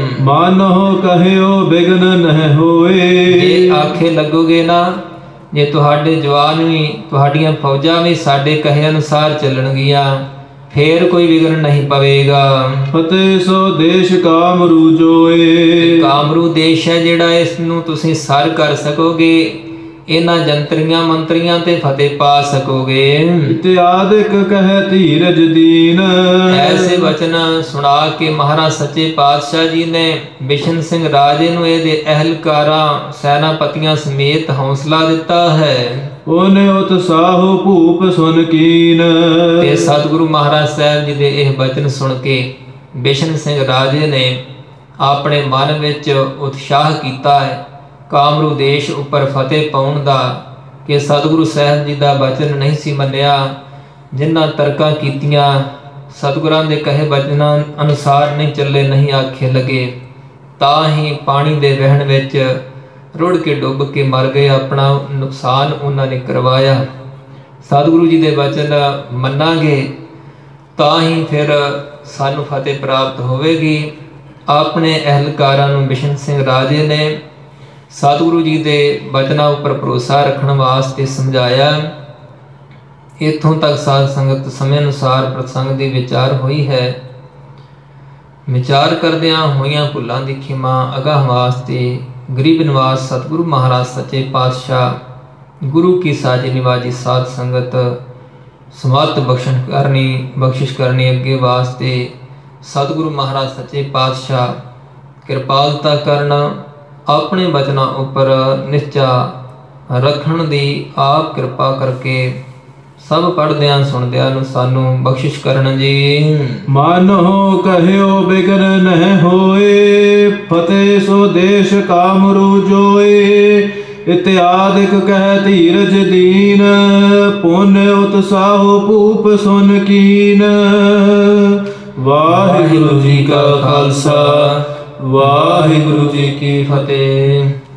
ਮਾਨੋ ਕਹਿਓ ਬਿਗਨ ਨਹਿ ਹੋਏ। ਜੇ ਆਖੇ ਲੱਗੋਗੇ ਨਾ, ਜੇ ਤੁਹਾਡੇ ਜਵਾਨ ਵੀ, ਤੁਹਾਡੀਆਂ ਫੌਜਾਂ ਵੀ ਸਾਡੇ ਕਹੇ ਅਨੁਸਾਰ ਚੱਲਣਗੀਆਂ, ਫੇਰ ਕੋਈ ਵਿਗਨ ਨਹੀਂ ਪਵੇਗਾ। ਫਤਿਹ ਸੋ ਦੇਸ਼ ਕਾਮਰੂ ਜੋਏ। ਕਾਮਰੂ ਦੇਸ਼ ਹੈ ਜਿਹੜਾ, ਇਸ ਨੂੰ ਤੁਸੀਂ ਸਰ ਕਰ ਸਕੋਗੇ, ਇਹਨਾਂ ਜੰਤਰੀਆਂ ਮੰਤਰੀਆਂ ਤੇ ਫਤਿਹ ਪਾ ਸਕੋਗੇ। ਇਤਿਆਦਿਕ ਕਹਿ ਧੀਰਜ ਦੀਨ। ਐਸੇ ਵਚਨ ਸੁਣਾ ਕੇ ਮਹਾਰਾਜ ਸੱਚੇ ਪਾਤਸ਼ਾਹ ਜੀ ਨੇ ਬਿਸ਼ਨ ਸਿੰਘ ਰਾਜੇ ਨੂੰ ਇਹਦੇ ਅਹਿਲਕਾਰਾਂ ਸੈਨਾਪਤੀਆਂ ਸਮੇਤ ਹੌਸਲਾ ਦਿੱਤਾ ਹੈ। ਉਹਨੇ ਉਤਸਾਹ ਭੂਪ ਸੁਨ ਕੀਨ। ਤੇ ਸਤਿਗੁਰੂ ਮਹਾਰਾਜ ਸਾਹਿਬ ਜੀ ਦੇ ਇਹ ਵਚਨ ਸੁਣ ਕੇ ਬਿਸ਼ਨ ਸਿੰਘ ਰਾਜੇ ਨੇ ਆਪਣੇ ਮਨ ਵਿੱਚ ਉਤਸ਼ਾਹ ਕੀਤਾ ਹੈ ਕਾਮਰੂ ਦੇਸ਼ ਉੱਪਰ ਫਤਿਹ ਪਾਉਣ ਦਾ, ਕਿ ਸਤਿਗੁਰੂ ਸਾਹਿਬ ਜੀ ਦਾ ਵਚਨ ਨਹੀਂ ਸੀ ਮੰਨਿਆ। ਜਿਨ੍ਹਾਂ ਤਰਕਾਂ ਕੀਤੀਆਂ, ਸਤਿਗੁਰਾਂ ਦੇ ਕਹੇ ਵਚਨਾਂ ਅਨੁਸਾਰ ਨਹੀਂ ਚੱਲੇ, ਨਹੀਂ ਆਖੇ ਲੱਗੇ, ਤਾਂ ਹੀ ਪਾਣੀ ਦੇ ਵਹਿਣ ਵਿੱਚ ਰੁੜ ਕੇ ਡੁੱਬ ਕੇ ਮਰ ਗਏ। ਆਪਣਾ ਨੁਕਸਾਨ ਉਹਨਾਂ ਨੇ ਕਰਵਾਇਆ। ਸਤਿਗੁਰੂ ਜੀ ਦੇ ਵਚਨ ਮੰਨਾਂਗੇ ਤਾਂ ਹੀ ਫਿਰ ਸਾਨੂੰ ਫਤਿਹ ਪ੍ਰਾਪਤ ਹੋਵੇਗੀ। ਆਪਣੇ ਅਹਿਲਕਾਰਾਂ ਨੂੰ ਬਿਸ਼ਨ ਸਿੰਘ ਰਾਜੇ ਨੇ ਸਤਿਗੁਰੂ ਜੀ ਦੇ ਬਚਨਾਂ ਉੱਪਰ ਭਰੋਸਾ ਰੱਖਣ ਵਾਸਤੇ ਸਮਝਾਇਆ। ਇੱਥੋਂ ਤੱਕ ਸਾਧ ਸੰਗਤ ਸਮੇਂ ਅਨੁਸਾਰ ਪ੍ਰਸੰਗ ਦੀ ਵਿਚਾਰ ਹੋਈ ਹੈ। ਵਿਚਾਰ ਕਰਦਿਆਂ ਹੋਈਆਂ ਭੁੱਲਾਂ ਦੀ ਖਿਮਾ ਅਗਾਹ ਵਾਸਤੇ ਗਰੀਬ ਨਿਵਾਸ ਸਤਿਗੁਰੂ ਮਹਾਰਾਜ ਸੱਚੇ ਪਾਤਸ਼ਾਹ ਗੁਰੂ ਕੀ ਸਾਜੀ ਨਿਵਾਜੀ ਸਾਧ ਸੰਗਤ ਸਮਤ ਬਖਸ਼ਣ ਕਰਨੀ ਬਖਸ਼ਿਸ਼ ਕਰਨੀ ਅੱਗੇ ਵਾਸਤੇ ਸਤਿਗੁਰੂ ਮਹਾਰਾਜ ਸੱਚੇ ਪਾਤਸ਼ਾਹ ਕਿਰਪਾਲਤਾ ਕਰਨ, ਆਪਣੇ ਬਚਨਾਂ ਉੱਪਰ ਨਿਸ਼ਚਾ ਰੱਖਣ ਦੀ ਆਪ ਕਿਰਪਾ ਕਰਕੇ ਸਭ ਪੜ੍ਹਦਿਆਂ ਸੁਣਦਿਆਂ ਨੂੰ ਸਾਨੂੰ ਬਖਸ਼ਿਸ਼ ਕਰਨ ਜੀ। ਮਾਨੋ ਕਹਿਓ ਬਿਗਨ ਨਹਿ ਹੋਏ, ਫਤਿਹ ਸੋ ਦੇਸ਼ ਕਾਮਰੂ ਜੋਏ। ਇਤਿਆਦਿਕ ਕਹਿ ਧੀਰਜ ਦੀਨ, ਪੁਨ ਉਤਸਾਹੋ ਭੂਪ ਸੁਨ ਕੀਨ। ਵਾਹਿਗੁਰੂ ਜੀ ਕਾ ਖਾਲਸਾ, ਵਾਹਿਗੁਰੂ ਜੀ ਕੀ ਫਤਿਹ।